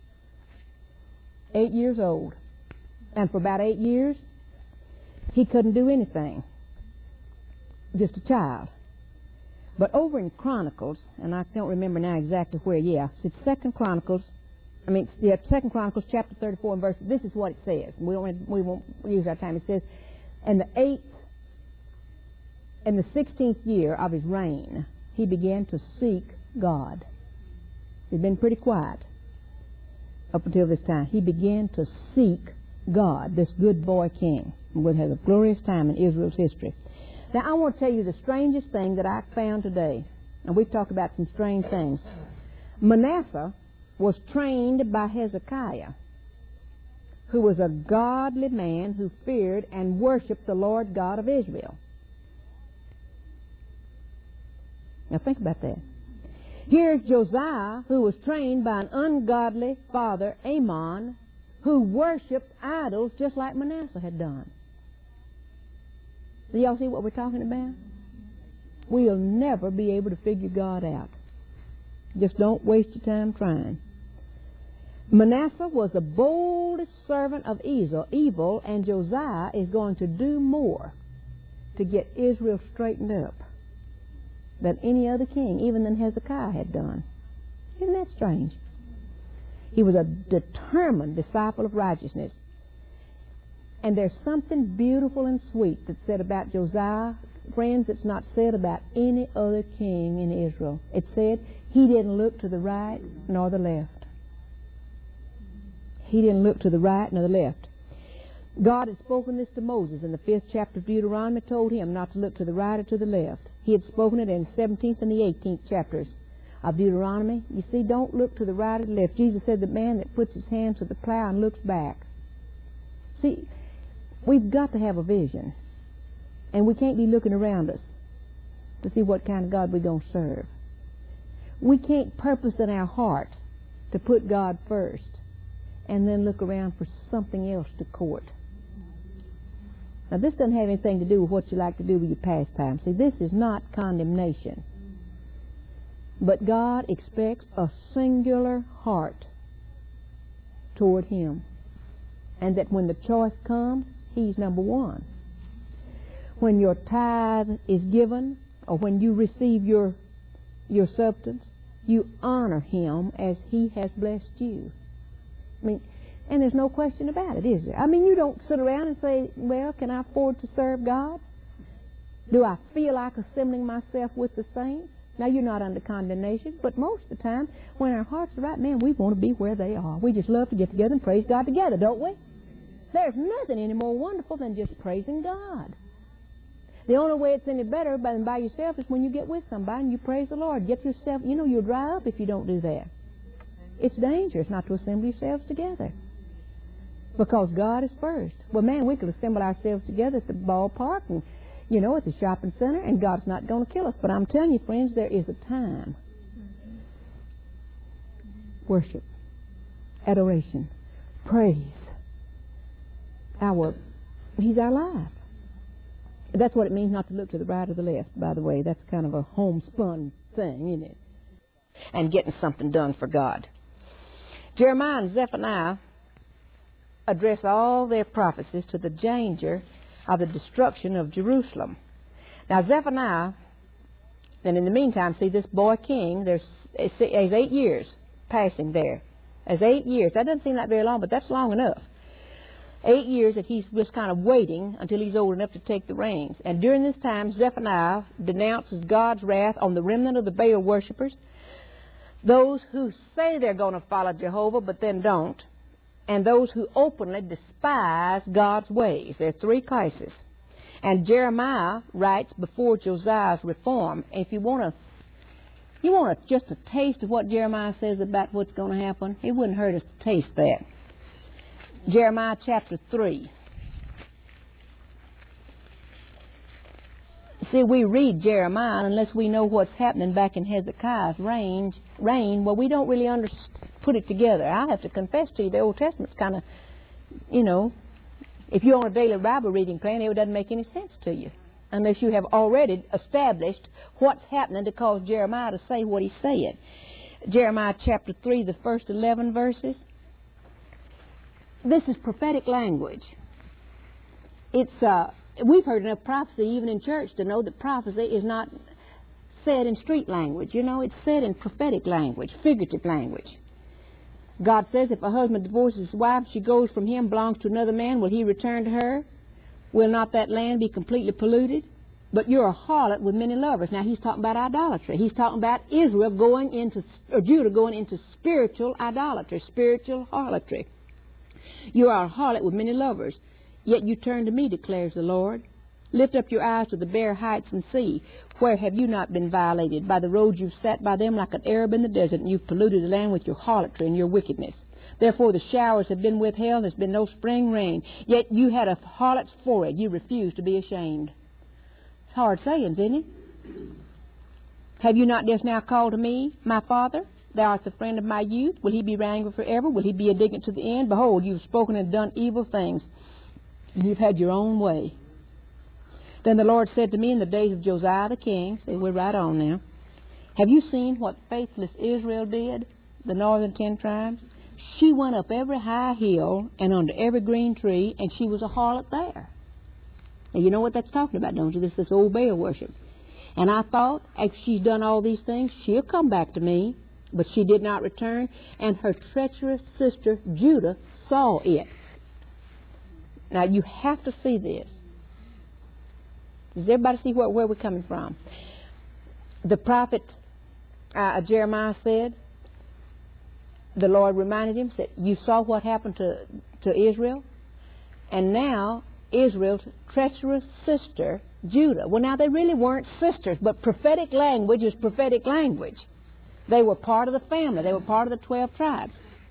eight years old. And for about eight years, he couldn't do anything. Just a child. But over in Chronicles, and I don't remember now exactly where, yeah, it's Second Chronicles, I mean, yeah, Second Chronicles chapter thirty-four and verse, this is what it says. We won't, we won't use our time. It says, in the eighth, in the sixteenth year of his reign, he began to seek God. He'd been pretty quiet up until this time. He began to seek God, this good boy king, who would have a glorious time in Israel's history. Now, I want to tell you the strangest thing that I found today, and we've talked about some strange things. Manasseh was trained by Hezekiah, who was a godly man who feared and worshipped the Lord God of Israel. Now, think about that. Here's Josiah, who was trained by an ungodly father, Amon, who worshipped idols just like Manasseh had done. Do y'all see what we're talking about? We'll never be able to figure God out. Just don't waste your time trying. Manasseh was the boldest servant of evil, and Josiah is going to do more to get Israel straightened up than any other king, even than Hezekiah had done. Isn't that strange? He was a determined disciple of righteousness. And there's something beautiful and sweet that's said about Josiah, friends, that's not said about any other king in Israel. It said he didn't look to the right nor the left. He didn't look to the right nor the left. God had spoken this to Moses in the fifth chapter of Deuteronomy, told him not to look to the right or to the left. He had spoken it in the seventeenth and the eighteenth chapters of Deuteronomy. You see, don't look to the right or the left. Jesus said the man that puts his hands to the plow and looks back. See, we've got to have a vision. And we can't be looking around us to see what kind of God we're going to serve. We can't purpose in our heart to put God first and then look around for something else to court. Now, this doesn't have anything to do with what you like to do with your pastime. See, this is not condemnation. But God expects a singular heart toward Him. And that when the choice comes, He's number one. When your tithe is given, or when you receive your, your substance, you honor Him as He has blessed you. I mean, and there's no question about it, is there? I mean, you don't sit around and say, well, can I afford to serve God? Do I feel like assembling myself with the saints? Now, you're not under condemnation, but most of the time, when our hearts are right, man, we want to be where they are. We just love to get together and praise God together, don't we? There's nothing any more wonderful than just praising God. The only way it's any better than by yourself is when you get with somebody and you praise the Lord. Get yourself, you know, you'll dry up if you don't do that. It's dangerous not to assemble yourselves together. Because God is first. Well, man, we could assemble ourselves together at the ballpark and, you know, at the shopping center, and God's not going to kill us. But I'm telling you, friends, there is a time. Worship, adoration, praise. Our, He's our life. That's what it means not to look to the right or the left, by the way. That's kind of a homespun thing, isn't it? And getting something done for God. Jeremiah and Zephaniah address all their prophecies to the danger of the destruction of Jerusalem. Now, Zephaniah, and in the meantime, see, this boy king, there's, there's eight years passing there. There's eight years. That doesn't seem like very long, but that's long enough. Eight years that he's just kind of waiting until he's old enough to take the reins. And during this time, Zephaniah denounces God's wrath on the remnant of the Baal worshippers, those who say they're going to follow Jehovah but then don't, and those who openly despise God's ways. There are three classes. And Jeremiah writes before Josiah's reform. If you want to, you want a, just a taste of what Jeremiah says about what's going to happen, it wouldn't hurt us to taste that. Jeremiah chapter three. See, we read Jeremiah unless we know what's happening back in Hezekiah's reign. Reign, well, we don't really under, put it together. I have to confess to you, the Old Testament's kind of, you know, if you're on a daily Bible reading plan, it doesn't make any sense to you unless you have already established what's happening to cause Jeremiah to say what he said. Jeremiah chapter three, the first eleven verses. This is prophetic language. It's uh, we've heard enough prophecy even in church to know that prophecy is not said in street language. You know, it's said in prophetic language, figurative language. God says if a husband divorces his wife, she goes from him, belongs to another man, will he return to her? Will not that land be completely polluted? But you're a harlot with many lovers. Now he's talking about idolatry. He's talking about Israel going into, or Judah going into spiritual idolatry, spiritual harlotry. You are a harlot with many lovers, yet you turn to me, declares the Lord. Lift up your eyes to the bare heights and see. Where have you not been violated? By the roads you've sat by them like an Arab in the desert, and you've polluted the land with your harlotry and your wickedness. Therefore the showers have been withheld, there's been no spring rain. Yet you had a harlot's forehead, you refused to be ashamed. It's hard sayings, isn't it? Have you not just now called to me, my father? Thou art the friend of my youth. Will he be angry forever? Will he be indignant to the end? Behold, you've spoken and done evil things, and you've had your own way. Then the Lord said to me in the days of Josiah the king, see, we're right on now, have you seen what faithless Israel did, the northern ten tribes? She went up every high hill and under every green tree, and she was a harlot there. And you know what that's talking about, don't you? This is this old Baal worship. And I thought, if she's done all these things, she'll come back to me. But she did not return, and her treacherous sister Judah saw it. Now you have to see this. Does everybody see where, where we're coming from? The prophet uh, Jeremiah said, the Lord reminded him, said, you saw what happened to, to Israel, and now Israel's treacherous sister Judah. Well, now they really weren't sisters, but prophetic language is prophetic language. They were part of the family. They were part of the twelve tribes.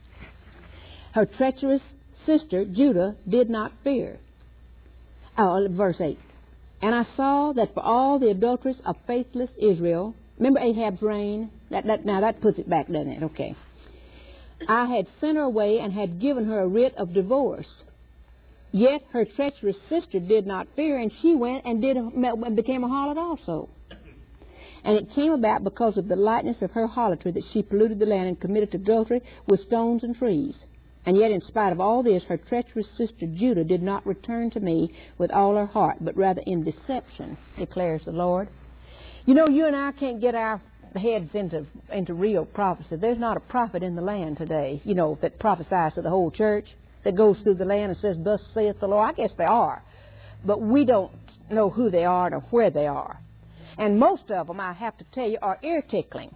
Her treacherous sister, Judah, did not fear. Oh, verse eight. And I saw that for all the adulteries of faithless Israel, remember Ahab's reign? That, that, now that puts it back, doesn't it? Okay. I had sent her away and had given her a writ of divorce. Yet her treacherous sister did not fear, and she went and did and became a harlot also. And it came about because of the lightness of her harlotry that she polluted the land and committed adultery with stones and trees. And yet in spite of all this, her treacherous sister Judah did not return to me with all her heart, but rather in deception, declares the Lord. You know, you and I can't get our heads into into real prophecy. There's not a prophet in the land today, you know, that prophesies to the whole church, that goes through the land and says, thus saith the Lord. I guess there are, but we don't know who they are or where they are. And most of them, I have to tell you, are ear-tickling.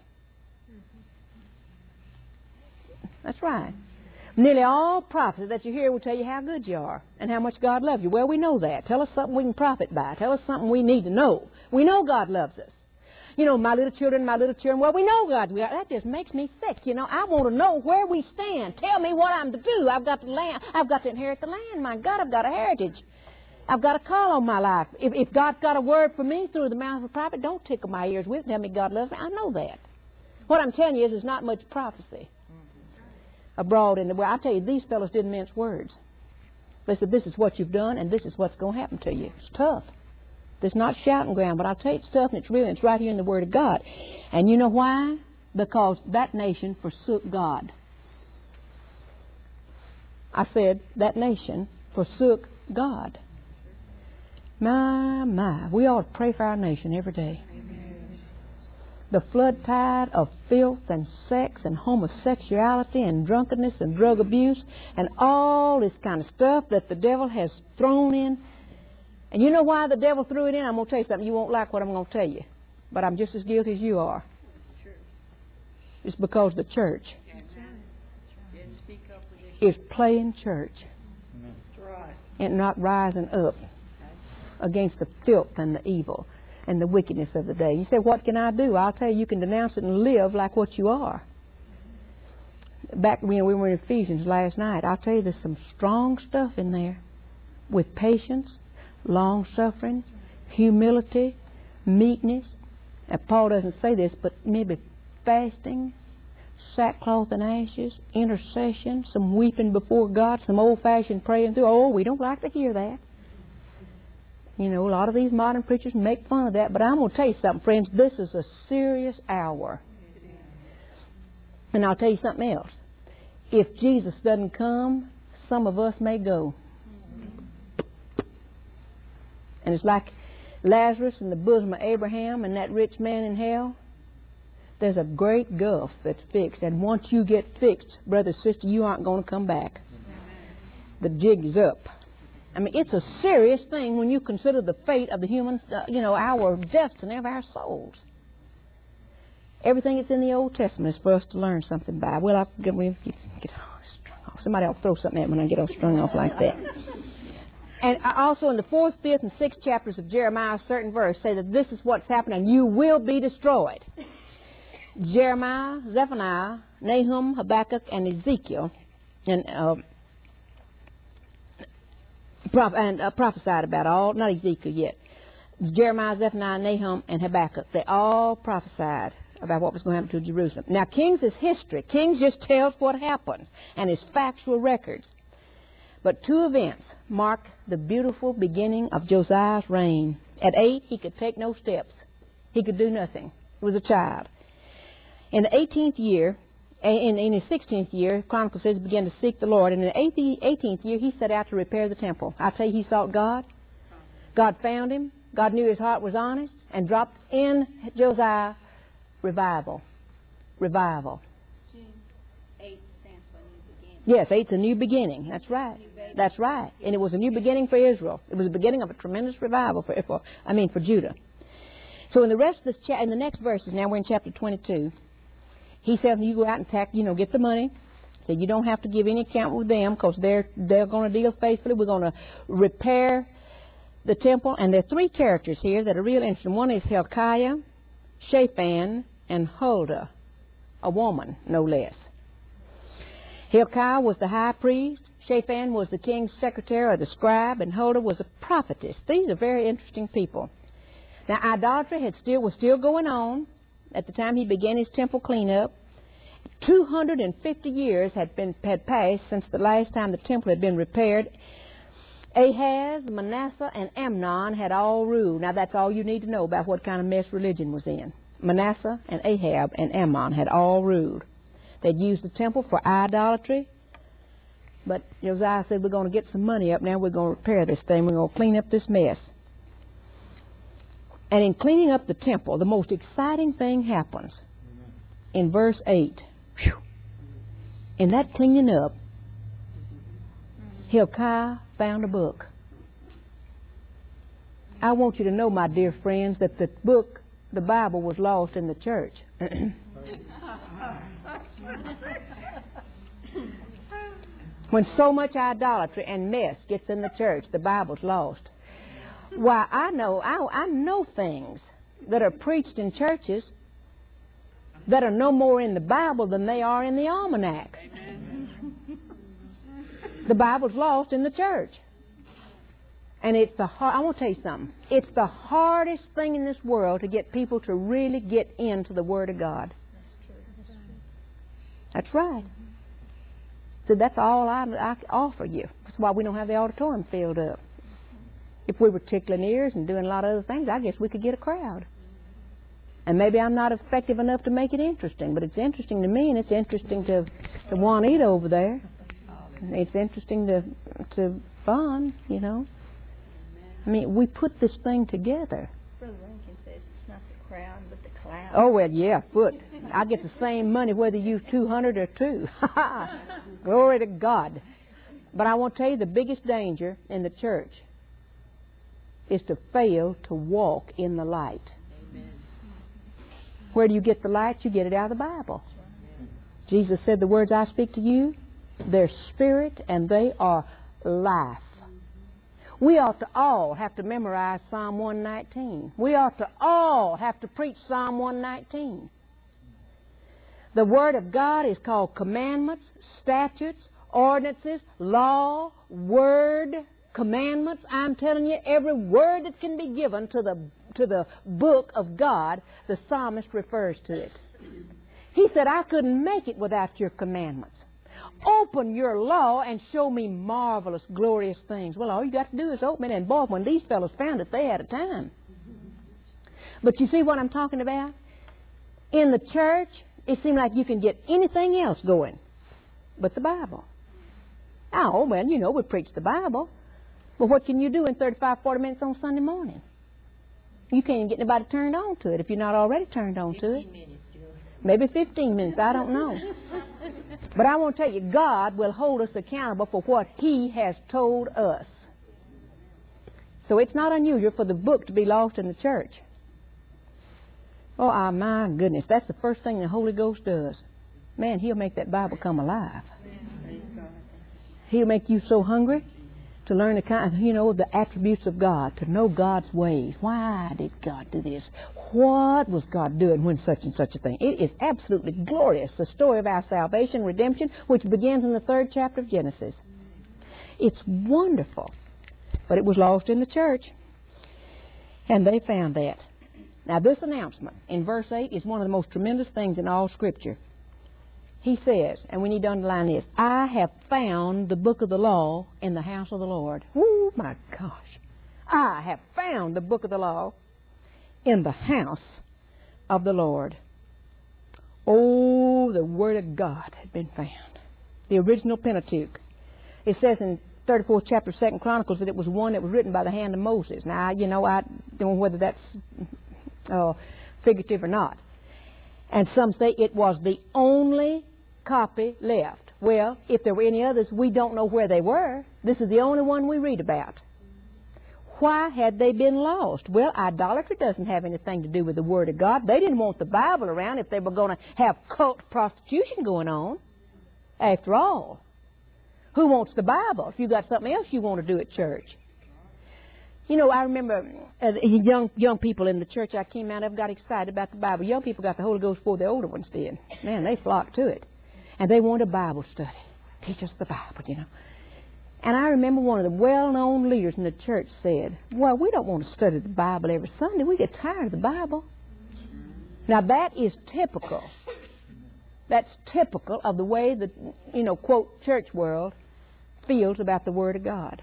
That's right. Nearly all prophets that you hear will tell you how good you are and how much God loves you. Well, we know that. Tell us something we can profit by. Tell us something we need to know. We know God loves us. You know, my little children, my little children, well, we know God. That just makes me sick. You know, I want to know where we stand. Tell me what I'm to do. I've got the land. I've got to inherit the land. My God, I've got a heritage. I've got a call on my life. If, if God's got a word for me through the mouth of a prophet, don't tickle my ears with it. Tell me God loves me. I know that. What I'm telling you is there's not much prophecy abroad in the world. I tell you, these fellows didn't mince words. They said, this is what you've done, and this is what's going to happen to you. It's tough. It's not shouting ground, but I'll tell you, it's tough, and it's real, and it's right here in the Word of God. And you know why? Because that nation forsook God. I said, that nation forsook God. My, my. We ought to pray for our nation every day. the flood tide of filth and sex and homosexuality and drunkenness and drug abuse and all this kind of stuff that the devil has thrown in. And you know why the devil threw it in? I'm going to tell you something. You won't like what I'm going to tell you. But I'm just as guilty as you are. It's because the church is playing church and not rising up against the filth and the evil and the wickedness of the day. You say, what can I do? I'll tell you, you can denounce it and live like what you are. Back when we were in Ephesians last night, I'll tell you there's some strong stuff in there with patience, long-suffering, humility, meekness. And Paul doesn't say this, but maybe fasting, sackcloth and ashes, intercession, some weeping before God, some old-fashioned praying through. Oh, we don't like to hear that. You know, a lot of these modern preachers make fun of that, but I'm going to tell you something, friends. This is a serious hour. And I'll tell you something else. If Jesus doesn't come, some of us may go. And it's like Lazarus in the bosom of Abraham and that rich man in hell. There's a great gulf that's fixed. And once you get fixed, brother, sister, you aren't going to come back. The jig is up. I mean, it's a serious thing when you consider the fate of the human, uh, you know, our destiny of our souls. Everything that's in the Old Testament is for us to learn something by. Well, I'll get, we'll get, get strung off. Somebody else throw something at me when I get all strung off like that. And also in the fourth, fifth, and sixth chapters of Jeremiah, a certain verse say that this is what's happening. You will be destroyed. Jeremiah, Zephaniah, Nahum, Habakkuk, and Ezekiel, and uh, Proph- and uh, prophesied about all, not Ezekiel yet. Jeremiah, Zephaniah, Nahum, and Habakkuk. They all prophesied about what was going to happen to Jerusalem. Now, Kings is history. Kings just tells what happened, and it's factual records. But two events mark the beautiful beginning of Josiah's reign. At eight, he could take no steps. He could do nothing. He was a child. In the eighteenth year, in, in his sixteenth year, Chronicles says he began to seek the Lord. And in the eighteenth year, he set out to repair the temple. I tell you, he sought God. God found him. God knew his heart was honest and dropped in Josiah revival. Revival. June eighth stands for new beginning. Yes, eight's a new beginning. That's right. That's right. And it was a new beginning for Israel. It was the beginning of a tremendous revival for, for I mean, for Judah. So in the rest of this, cha- in the next verses, now we're in chapter twenty-two. He says, you go out and tack, you know, get the money. So you don't have to give any account with them because they're they're going to deal faithfully. We're going to repair the temple. And there are three characters here that are real interesting. One is Hilkiah, Shaphan, and Huldah, a woman, no less. Hilkiah was the high priest. Shaphan was the king's secretary or the scribe, and Huldah was a prophetess. These are very interesting people. Now, idolatry had still was still going on at the time he began his temple cleanup. Two hundred fifty years had been had passed since the last time the temple had been repaired. Ahaz, Manasseh, and Amnon had all ruled. Now, that's all you need to know about what kind of mess religion was in. Manasseh and Ahab and Ammon had all ruled. They'd used the temple for idolatry. But Josiah said, we're going to get some money up now. We're going to repair this thing. We're going to clean up this mess. And in cleaning up the temple, the most exciting thing happens in verse eight. Whew. In that cleaning up, Hilkiah found a book. I want you to know, my dear friends, that the book, the Bible, was lost in the church. When so much idolatry and mess gets in the church, the Bible's lost. Why, I know, I, I know things that are preached in churches that are no more in the Bible than they are in the almanac. The Bible's lost in the church. And it's the hard, I want to tell you something. It's the hardest thing in this world to get people to really get into the Word of God. That's right. So that's all I, I offer you. That's why we don't have the auditorium filled up. If we were tickling ears and doing a lot of other things, I guess we could get a crowd. And maybe I'm not effective enough to make it interesting, but it's interesting to me, and it's interesting to, to Juanita over there. It's interesting to to Vaughn, you know. I mean, we put this thing together. Brother Rankin says not the crown, but the cloud. Oh, well, yeah, foot. I get the same money whether you two hundred or two. Glory to God. But I want to tell you the biggest danger in the church is to fail to walk in the light. Amen. Where do you get the light? You get it out of the Bible. Jesus said, the words I speak to you, they're spirit and they are life. We ought to all have to memorize Psalm one nineteen. We ought to all have to preach Psalm one nineteen. The Word of God is called commandments, statutes, ordinances, law, word, commandments. I'm telling you, every word that can be given to the to the book of God, the psalmist refers to it. He said, I couldn't make it without your commandments. Open your law and show me marvelous, glorious things. Well, all you got to do is open it, and boy, when these fellows found it, they had a time. But you see what I'm talking about? In the church, it seems like you can get anything else going but the Bible. Oh, well, you know, we preach the Bible. But what can you do in thirty-five, forty minutes on Sunday morning? You can't even get anybody turned on to it if you're not already turned on to it. Maybe fifteen minutes, I don't know. But I want to tell you, God will hold us accountable for what He has told us. So it's not unusual for the book to be lost in the church. Oh, ah, my goodness, that's the first thing the Holy Ghost does. Man, He'll make that Bible come alive. He'll make you so hungry to learn the kind, you know, the attributes of God, to know God's ways. Why did God do this? What was God doing when such and such a thing? It is absolutely glorious, the story of our salvation, redemption, which begins in the third chapter of Genesis. It's wonderful, but it was lost in the church, and they found that. Now, this announcement in verse eight is one of the most tremendous things in all Scripture. He says, and we need to underline this, I have found the book of the law in the house of the Lord. Oh, my gosh. I have found the book of the law in the house of the Lord. Oh, the Word of God had been found. The original Pentateuch. It says in thirty-fourth chapter of Second Chronicles that it was one that was written by the hand of Moses. Now, you know, I don't know whether that's uh, figurative or not. And some say it was the only copy left. Well, if there were any others, we don't know where they were. This is the only one we read about. Why had they been lost? Well, idolatry doesn't have anything to do with the Word of God. They didn't want the Bible around if they were going to have cult prostitution going on. After all, who wants the Bible if you got something else you want to do at church? You know, I remember uh, young young people in the church I came out of got excited about the Bible. Young people got the Holy Ghost before the older ones did. Man, they flocked to it. And they wanted a Bible study. Teach us the Bible, you know. And I remember one of the well-known leaders in the church said, well, we don't want to study the Bible every Sunday. We get tired of the Bible. Now, that is typical. That's typical of the way the, you know, quote, church world feels about the Word of God.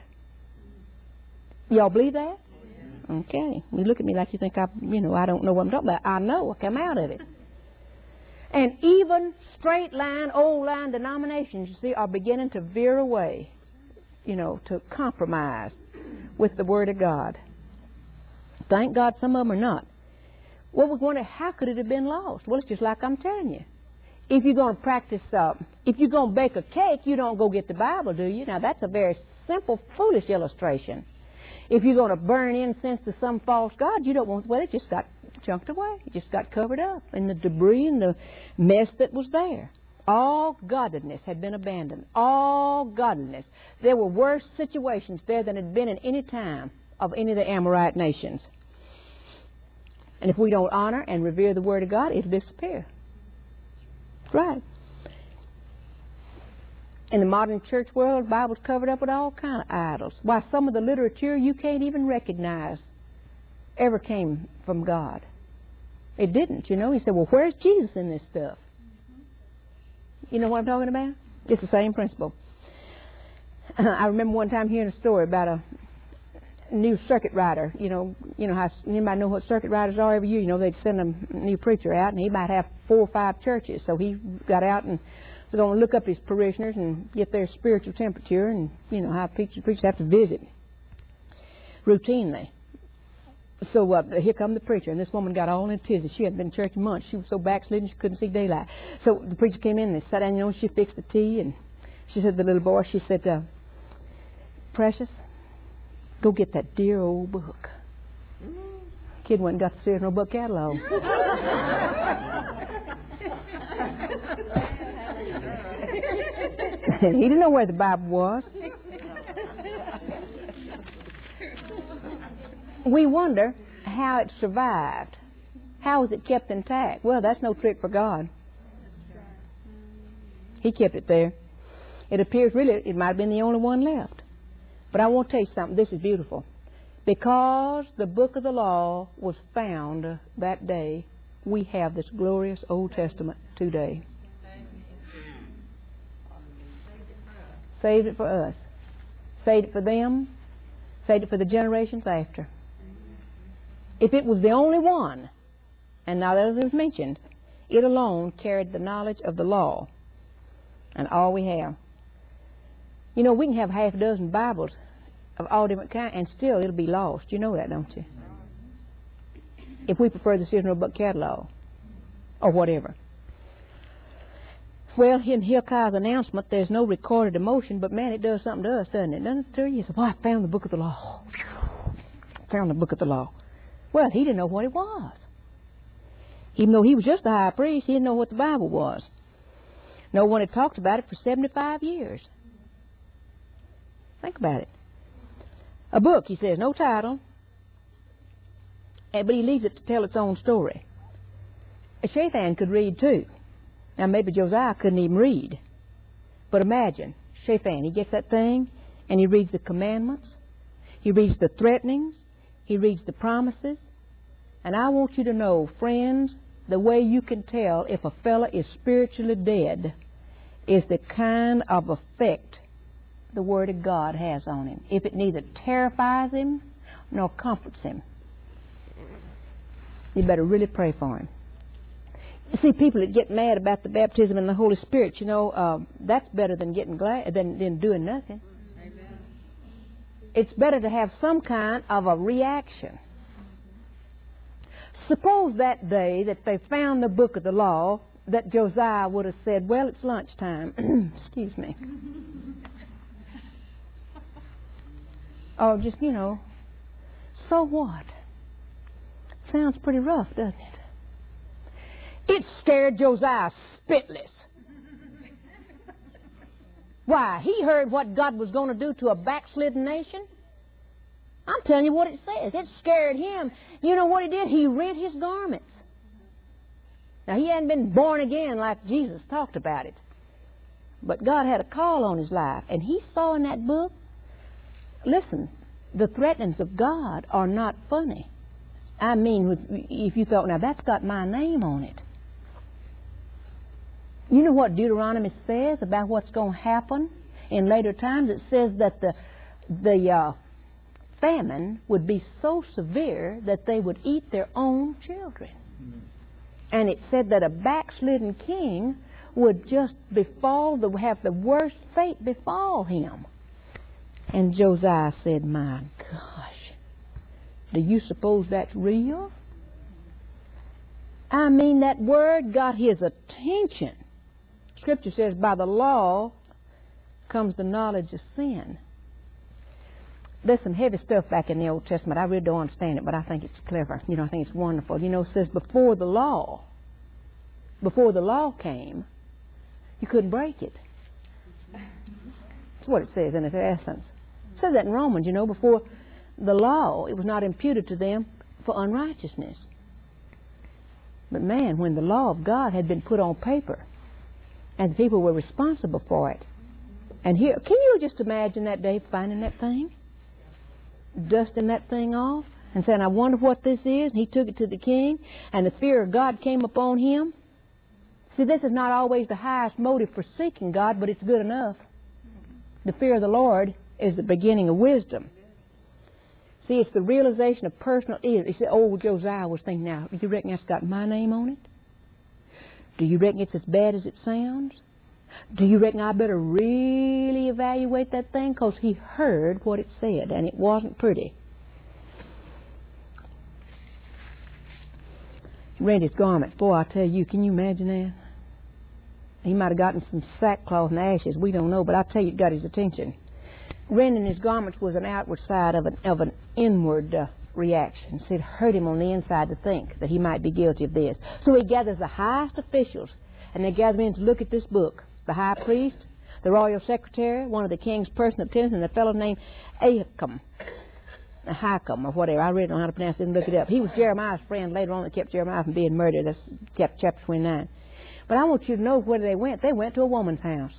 Y'all believe that? Okay. You look at me like you think I, you know, I don't know what I'm talking about. I know. I come out of it. And even straight line, old line denominations, you see, are beginning to veer away, you know, to compromise with the Word of God. Thank God some of them are not. Well, we wonder, how could it have been lost? Well, it's just like I'm telling you. If you're going to practice, uh, if you're going to bake a cake, you don't go get the Bible, do you? Now, that's a very simple, foolish illustration. If you're going to burn incense to some false god, you don't want, well, it just got chunked away. It just got covered up in the debris and the mess that was there. All godliness had been abandoned. All godliness. There were worse situations there than had been in any time of any of the Amorite nations. And if we don't honor and revere the Word of God, it'll disappear. Right. In the modern church world, the Bible's covered up with all kind of idols. Why, some of the literature you can't even recognize ever came from God. It didn't, you know. He said, well, where's Jesus in this stuff? You know what I'm talking about? It's the same principle. I remember one time hearing a story about a new circuit rider. You know, you know how anybody know what circuit riders are every year? You know, they'd send a new preacher out, and he might have four or five churches. So he got out and was going to look up his parishioners and get their spiritual temperature, and you know how preachers preachers have to visit routinely. So uh, here come the preacher, and this woman got all in a tizzy. She hadn't been to church in months. She was so backslidden she couldn't see daylight. So the preacher came in and they sat down, you know, she fixed the tea, and she said to the little boy, she said, uh, Precious, go get that dear old book. Kid went and got the Sears No Book catalog. And he didn't know where the Bible was. We wonder how it survived. How was it kept intact? Well, that's no trick for God. He kept it there. It appears really it might have been the only one left. But I want to tell you something. This is beautiful. Because the book of the law was found that day, we have this glorious Old Testament today. Saved it for us. Saved it for them. Saved it for the generations after. If it was the only one, and now that it was mentioned, it alone carried the knowledge of the law. And all we have. You know, we can have half a dozen Bibles of all different kinds, and still it'll be lost. You know that, don't you? If we prefer the Sears No Book catalog, or whatever. Well, in Hilkiah's announcement, there's no recorded emotion, but man, it does something to us, doesn't it? Doesn't it to you? So, well, I found the book of the law. Found the book of the law. Well, he didn't know what it was. Even though he was just the high priest, he didn't know what the Bible was. No one had talked about it for seventy-five years. Think about it. A book, he says, no title, but he leaves it to tell its own story. Shaphan could read too. Now maybe Josiah couldn't even read. But imagine, Shaphan, he gets that thing and he reads the commandments, he reads the threatenings, he reads the promises. And I want you to know, friends, the way you can tell if a fella is spiritually dead is the kind of effect the Word of God has on him. If it neither terrifies him nor comforts him, you better really pray for him. You see, people that get mad about the baptism in the Holy Spirit, you know, uh, that's better than getting glad than, than doing nothing. Amen. It's better to have some kind of a reaction. Suppose that day that they found the book of the law, that Josiah would have said, well, it's lunchtime. Excuse me. Or just, you know, so what? Sounds pretty rough, doesn't it? It scared Josiah spitless. Why? He heard what God was going to do to a backslidden nation. I'm telling you what it says. It scared him. You know what he did? He rent his garments. Now, he hadn't been born again like Jesus talked about it. But God had a call on his life. And he saw in that book, listen, the threatenings of God are not funny. I mean, if you thought, now that's got my name on it. You know what Deuteronomy says about what's going to happen in later times? It says that the, the uh, famine would be so severe that they would eat their own children. Mm-hmm. And it said that a backslidden king would just befall, the, have the worst fate befall him. And Josiah said, my gosh, do you suppose that's real? I mean, that word got his attention. Scripture says, by the law comes the knowledge of sin. There's some heavy stuff back in the Old Testament. I really don't understand it, but I think it's clever. You know, I think it's wonderful. You know, it says before the law, before the law came, you couldn't break it. That's what it says in its essence. It says that in Romans, you know, before the law, it was not imputed to them for unrighteousness. But man, when the law of God had been put on paper, and the people were responsible for it, and here, can you just imagine that day finding that thing? Dusting that thing off and saying, I wonder what this is. And he took it to the king, and the fear of God came upon him. See, this is not always the highest motive for seeking God, but it's good enough. The fear of the Lord is the beginning of wisdom. See, it's the realization of personal ease. He said, oh, Josiah was thinking, now, do you reckon that's got my name on it? Do you reckon it's as bad as it sounds? Do you reckon I better really evaluate that thing? Because he heard what it said, and it wasn't pretty. rent his garments. Boy, I tell you, can you imagine that? He might have gotten some sackcloth and ashes. We don't know, but I tell you, it got his attention. Rending his garments was an outward side of an, of an inward uh, reaction. So it hurt him on the inside to think that he might be guilty of this. So he gathers the highest officials, and they gather in to look at this book. The high priest, the royal secretary, one of the king's personal attendants, and a fellow named Ahikam. Ahikam, or whatever. I really don't know how to pronounce it and look it up. He was Jeremiah's friend later on that kept Jeremiah from being murdered. That's chapter twenty-nine. But I want you to know where they went. They went to a woman's house.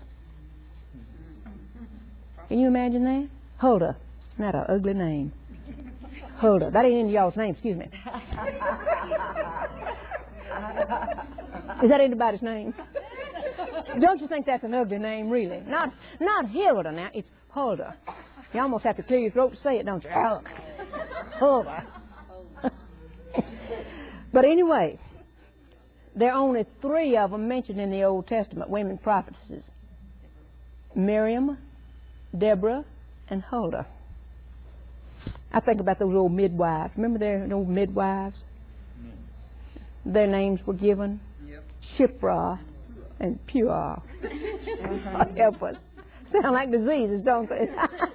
Can you imagine that? Huldah. Isn't that an ugly name? Huldah. That ain't in y'all's name, excuse me. Is that anybody's name? Don't you think that's an ugly name, really? Not not Hilda now, it's Huldah. You almost have to clear your throat to say it, don't you? Huldah. But anyway, there are only three of them mentioned in the Old Testament, women prophetesses. Miriam, Deborah, and Huldah. I think about those old midwives. Remember their old midwives? Their names were given. Yep. Shiphrah and Puah. Help us. Sound like diseases, don't they?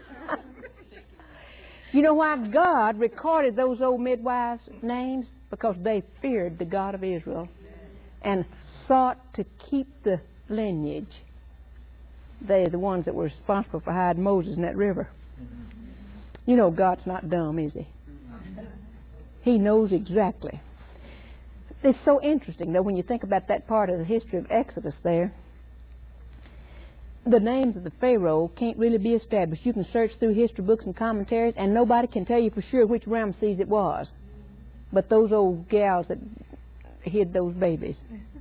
You know why God recorded those old midwives' names? Because they feared the God of Israel and sought to keep the lineage. They're the ones that were responsible for hiding Moses in that river. You know God's not dumb, is he? He knows exactly. It's so interesting, though, when you think about that part of the history of Exodus there. The names of the Pharaoh can't really be established. You can search through history books and commentaries, and nobody can tell you for sure which Ramses it was. But those old gals that hid those babies.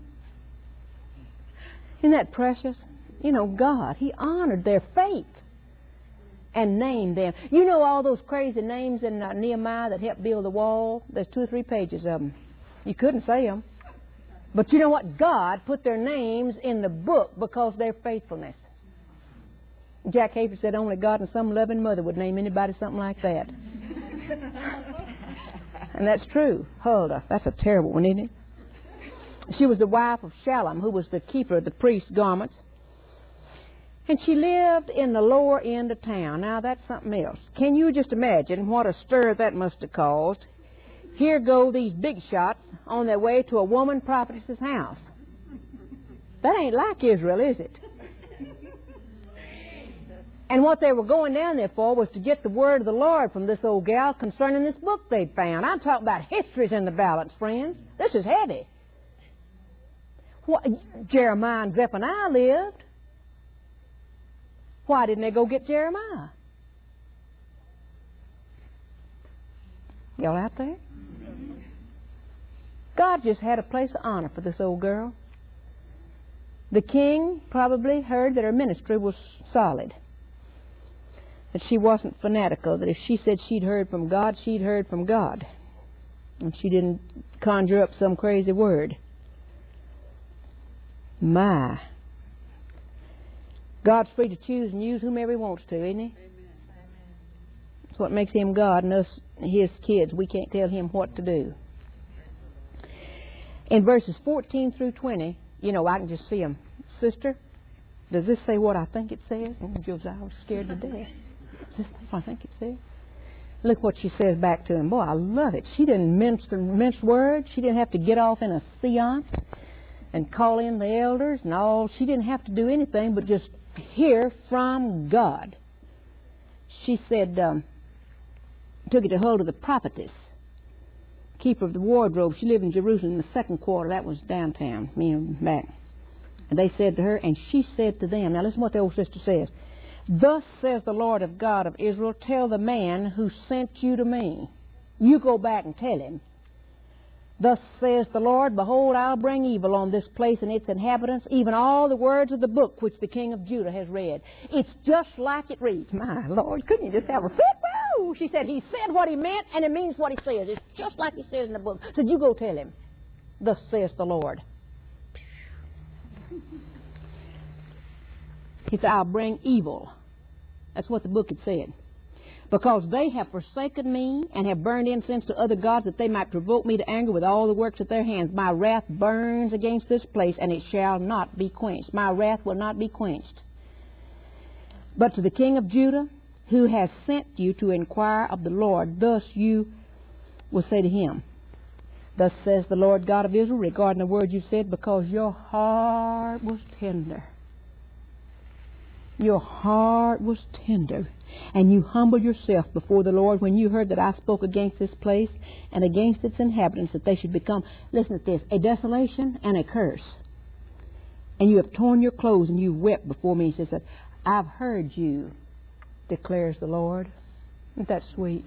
Isn't that precious? You know, God, he honored their faith and named them. You know all those crazy names in uh, Nehemiah that helped build the wall? There's two or three pages of them. You couldn't say them. But you know what? God put their names in the book because of their faithfulness. Jack Hafer said only God and some loving mother would name anybody something like that. And that's true. Huldah. That's a terrible one, isn't it? She was the wife of Shallum, who was the keeper of the priest's garments. And she lived in the lower end of town. Now, that's something else. Can you just imagine what a stir that must have caused? Here go these big shots on their way to a woman prophetess's house. That ain't like Israel, is it? And what they were going down there for was to get the word of the Lord from this old gal concerning this book they'd found. I'm talking about history's in the balance, friends. This is heavy. What, Jeremiah and Zephaniah lived. Why didn't they go get Jeremiah? Y'all out there? God just had a place of honor for this old girl. The king probably heard that her ministry was solid, that she wasn't fanatical, that if she said she'd heard from God, she'd heard from God, and she didn't conjure up some crazy word. My. God's free to choose and use whomever he wants to, isn't he? Amen. That's what makes him God and us his kids. We can't tell him what to do. In verses fourteen through twenty, you know, I can just see them. Sister, does this say what I think it says? And Josiah was scared to death. Does this say what I think it says? Look what she says back to him. Boy, I love it. She didn't mince, mince words. She didn't have to get off in a seance and call in the elders and all. She didn't have to do anything but just hear from God. She said, um, took it to hold of the prophetess, keeper of the wardrobe. She lived in Jerusalem in the second quarter. That was downtown, me and back. And they said to her, and she said to them, now listen what the old sister says. Thus says the Lord of God of Israel, tell the man who sent you to me. You go back and tell him. Thus says the Lord, behold, I'll bring evil on this place and its inhabitants, even all the words of the book which the king of Judah has read. It's just like it reads. My Lord, couldn't you just have a fit? Woo! She said, he said what he meant, and it means what he says. It's just like he says in the book. Said, you go tell him. Thus says the Lord. He said, I'll bring evil. That's what the book had said. Because they have forsaken me and have burned incense to other gods, that they might provoke me to anger with all the works of their hands. My wrath burns against this place, and it shall not be quenched. My wrath will not be quenched. But to the king of Judah, who has sent you to inquire of the Lord, thus you will say to him, Thus says the Lord God of Israel, regarding the word you said, because your heart was tender. Your heart was tender, and you humbled yourself before the Lord when you heard that I spoke against this place and against its inhabitants, that they should become, listen to this, a desolation and a curse. And you have torn your clothes and you wept before me. He says, I've heard you, declares the Lord. Isn't that sweet?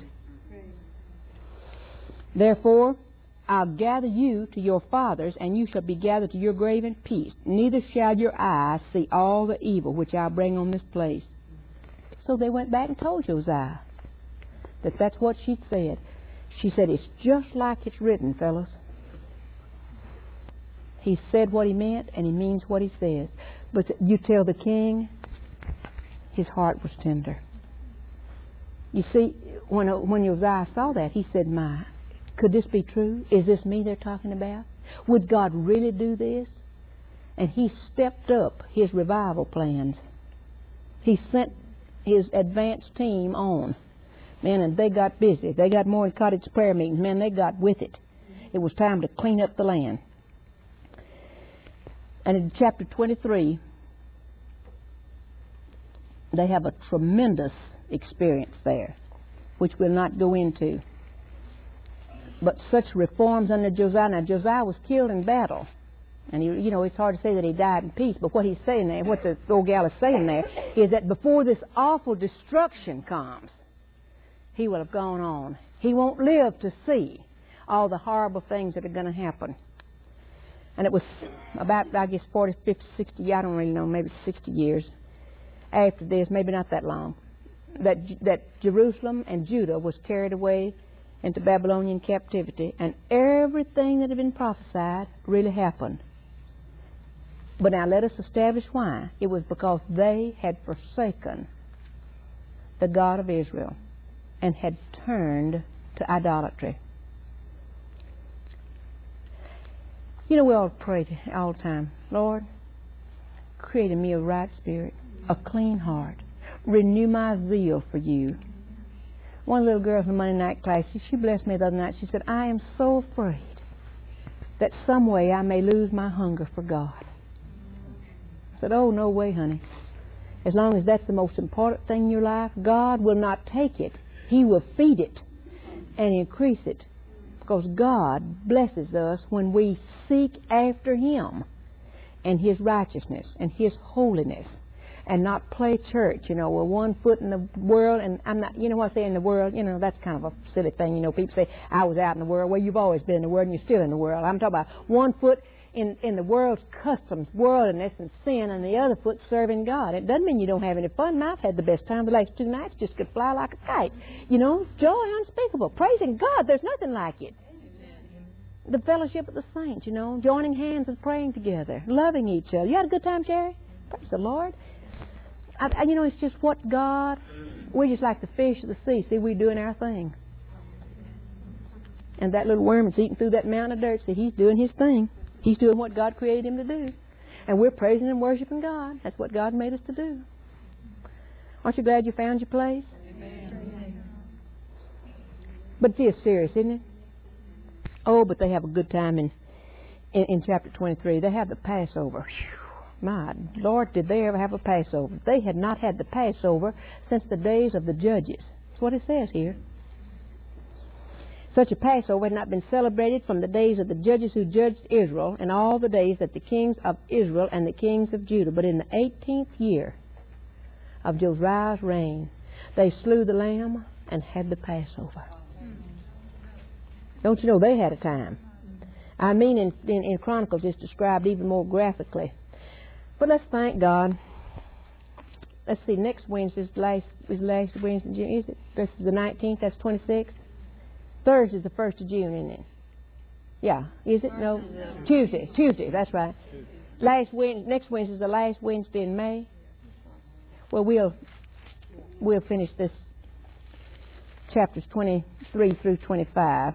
Therefore, I'll gather you to your fathers, and you shall be gathered to your grave in peace. Neither shall your eyes see all the evil which I bring on this place. So they went back and told Josiah that that's what she'd said. She said, it's just like it's written, fellas. He said what he meant, and he means what he says. But you tell the king, his heart was tender. You see, when, when Josiah saw that, he said, my, could this be true? Is this me they're talking about? Would God really do this? And he stepped up his revival plans. He sent his advanced team on. Man, and they got busy. They got more in cottage prayer meetings. Man, they got with it. It was time to clean up the land. And in chapter twenty-three, they have a tremendous experience there, which we'll not go into. But such reforms under Josiah. Now, Josiah was killed in battle. And, he, you know, it's hard to say that he died in peace. But what he's saying there, what the old gal is saying there, is that before this awful destruction comes, he will have gone on. He won't live to see all the horrible things that are going to happen. And it was about, I guess, forty, fifty, sixty, I don't really know, maybe sixty years after this, maybe not that long, that, that Jerusalem and Judah was carried away into Babylonian captivity, and everything that had been prophesied really happened. But now let us establish why. It was because they had forsaken the God of Israel and had turned to idolatry. You know, we all pray all the time, Lord, create in me a right spirit, a clean heart, renew my zeal for you. One little girl from Monday night class, she, she blessed me the other night. She said, I am so afraid that some way I may lose my hunger for God. I said, oh, no way, honey. As long as that's the most important thing in your life, God will not take it. He will feed it and increase it. Because God blesses us when we seek after Him and His righteousness and His holiness. And not play church, you know, with one foot in the world, and I'm not, you know what I say, in the world, you know, that's kind of a silly thing, you know, people say, I was out in the world. Well, you've always been in the world, and you're still in the world. I'm talking about one foot in, in the world's customs, worldliness, and sin, and the other foot serving God. It doesn't mean you don't have any fun. I've had the best time the last two nights, just could fly like a kite. You know, joy unspeakable, praising God, there's nothing like it. The fellowship of the saints, you know, joining hands and praying together, loving each other. You had a good time, Jerry? Praise the Lord. I, I, you know, it's just what God, we're just like the fish of the sea. See, we're doing our thing. And that little worm is eating through that mountain of dirt. See, he's doing his thing. He's doing what God created him to do. And we're praising and worshiping God. That's what God made us to do. Aren't you glad you found your place? Amen. But it's serious, isn't it? Oh, but they have a good time in, in, in chapter twenty-three. They have the Passover. Whew. My Lord, did they ever have a Passover? They had not had the Passover since the days of the judges. That's what it says here. Such a Passover had not been celebrated from the days of the judges who judged Israel, and all the days that the kings of Israel and the kings of Judah. But in the eighteenth year of Josiah's reign, they slew the lamb and had the Passover. Don't you know they had a time? I mean, in, in, in Chronicles it's described even more graphically. But let's thank God. Let's see, next Wednesday is the last, is the last Wednesday of June, is it? This is the nineteenth, that's twenty-sixth. Thursday is the first of June, isn't it? Yeah, is it? No. Tuesday, Tuesday, that's right. Last Wednesday, next Wednesday is the last Wednesday in May. Well, we'll we'll finish this chapters twenty-three through twenty-five.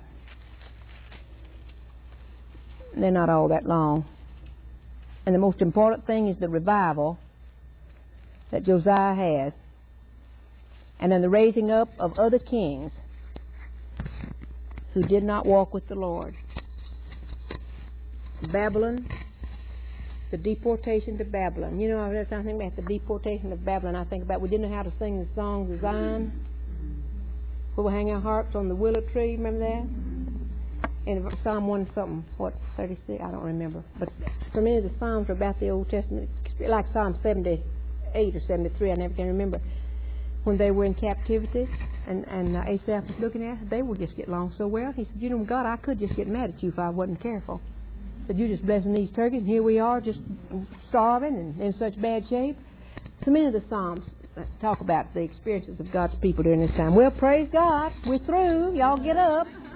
They're not all that long. And the most important thing is the revival that Josiah has, and then the raising up of other kings who did not walk with the Lord. Babylon, the deportation to Babylon. You know, every time I think about the deportation of Babylon, I think about we didn't know how to sing the songs of Zion, where we hang our harps on the willow tree. Remember that? In Psalm one something, what, thirty-six? I don't remember. But so many of the Psalms are about the Old Testament, like Psalm seventy-eight or seventy-three, I never can remember. When they were in captivity, and, and uh, Asaph was looking at it, they would just get along so well. He said, you know, God, I could just get mad at you if I wasn't careful. But you're just blessing these turkeys, and here we are just starving and in such bad shape. So many of the Psalms talk about the experiences of God's people during this time. Well, praise God. We're through. Y'all get up.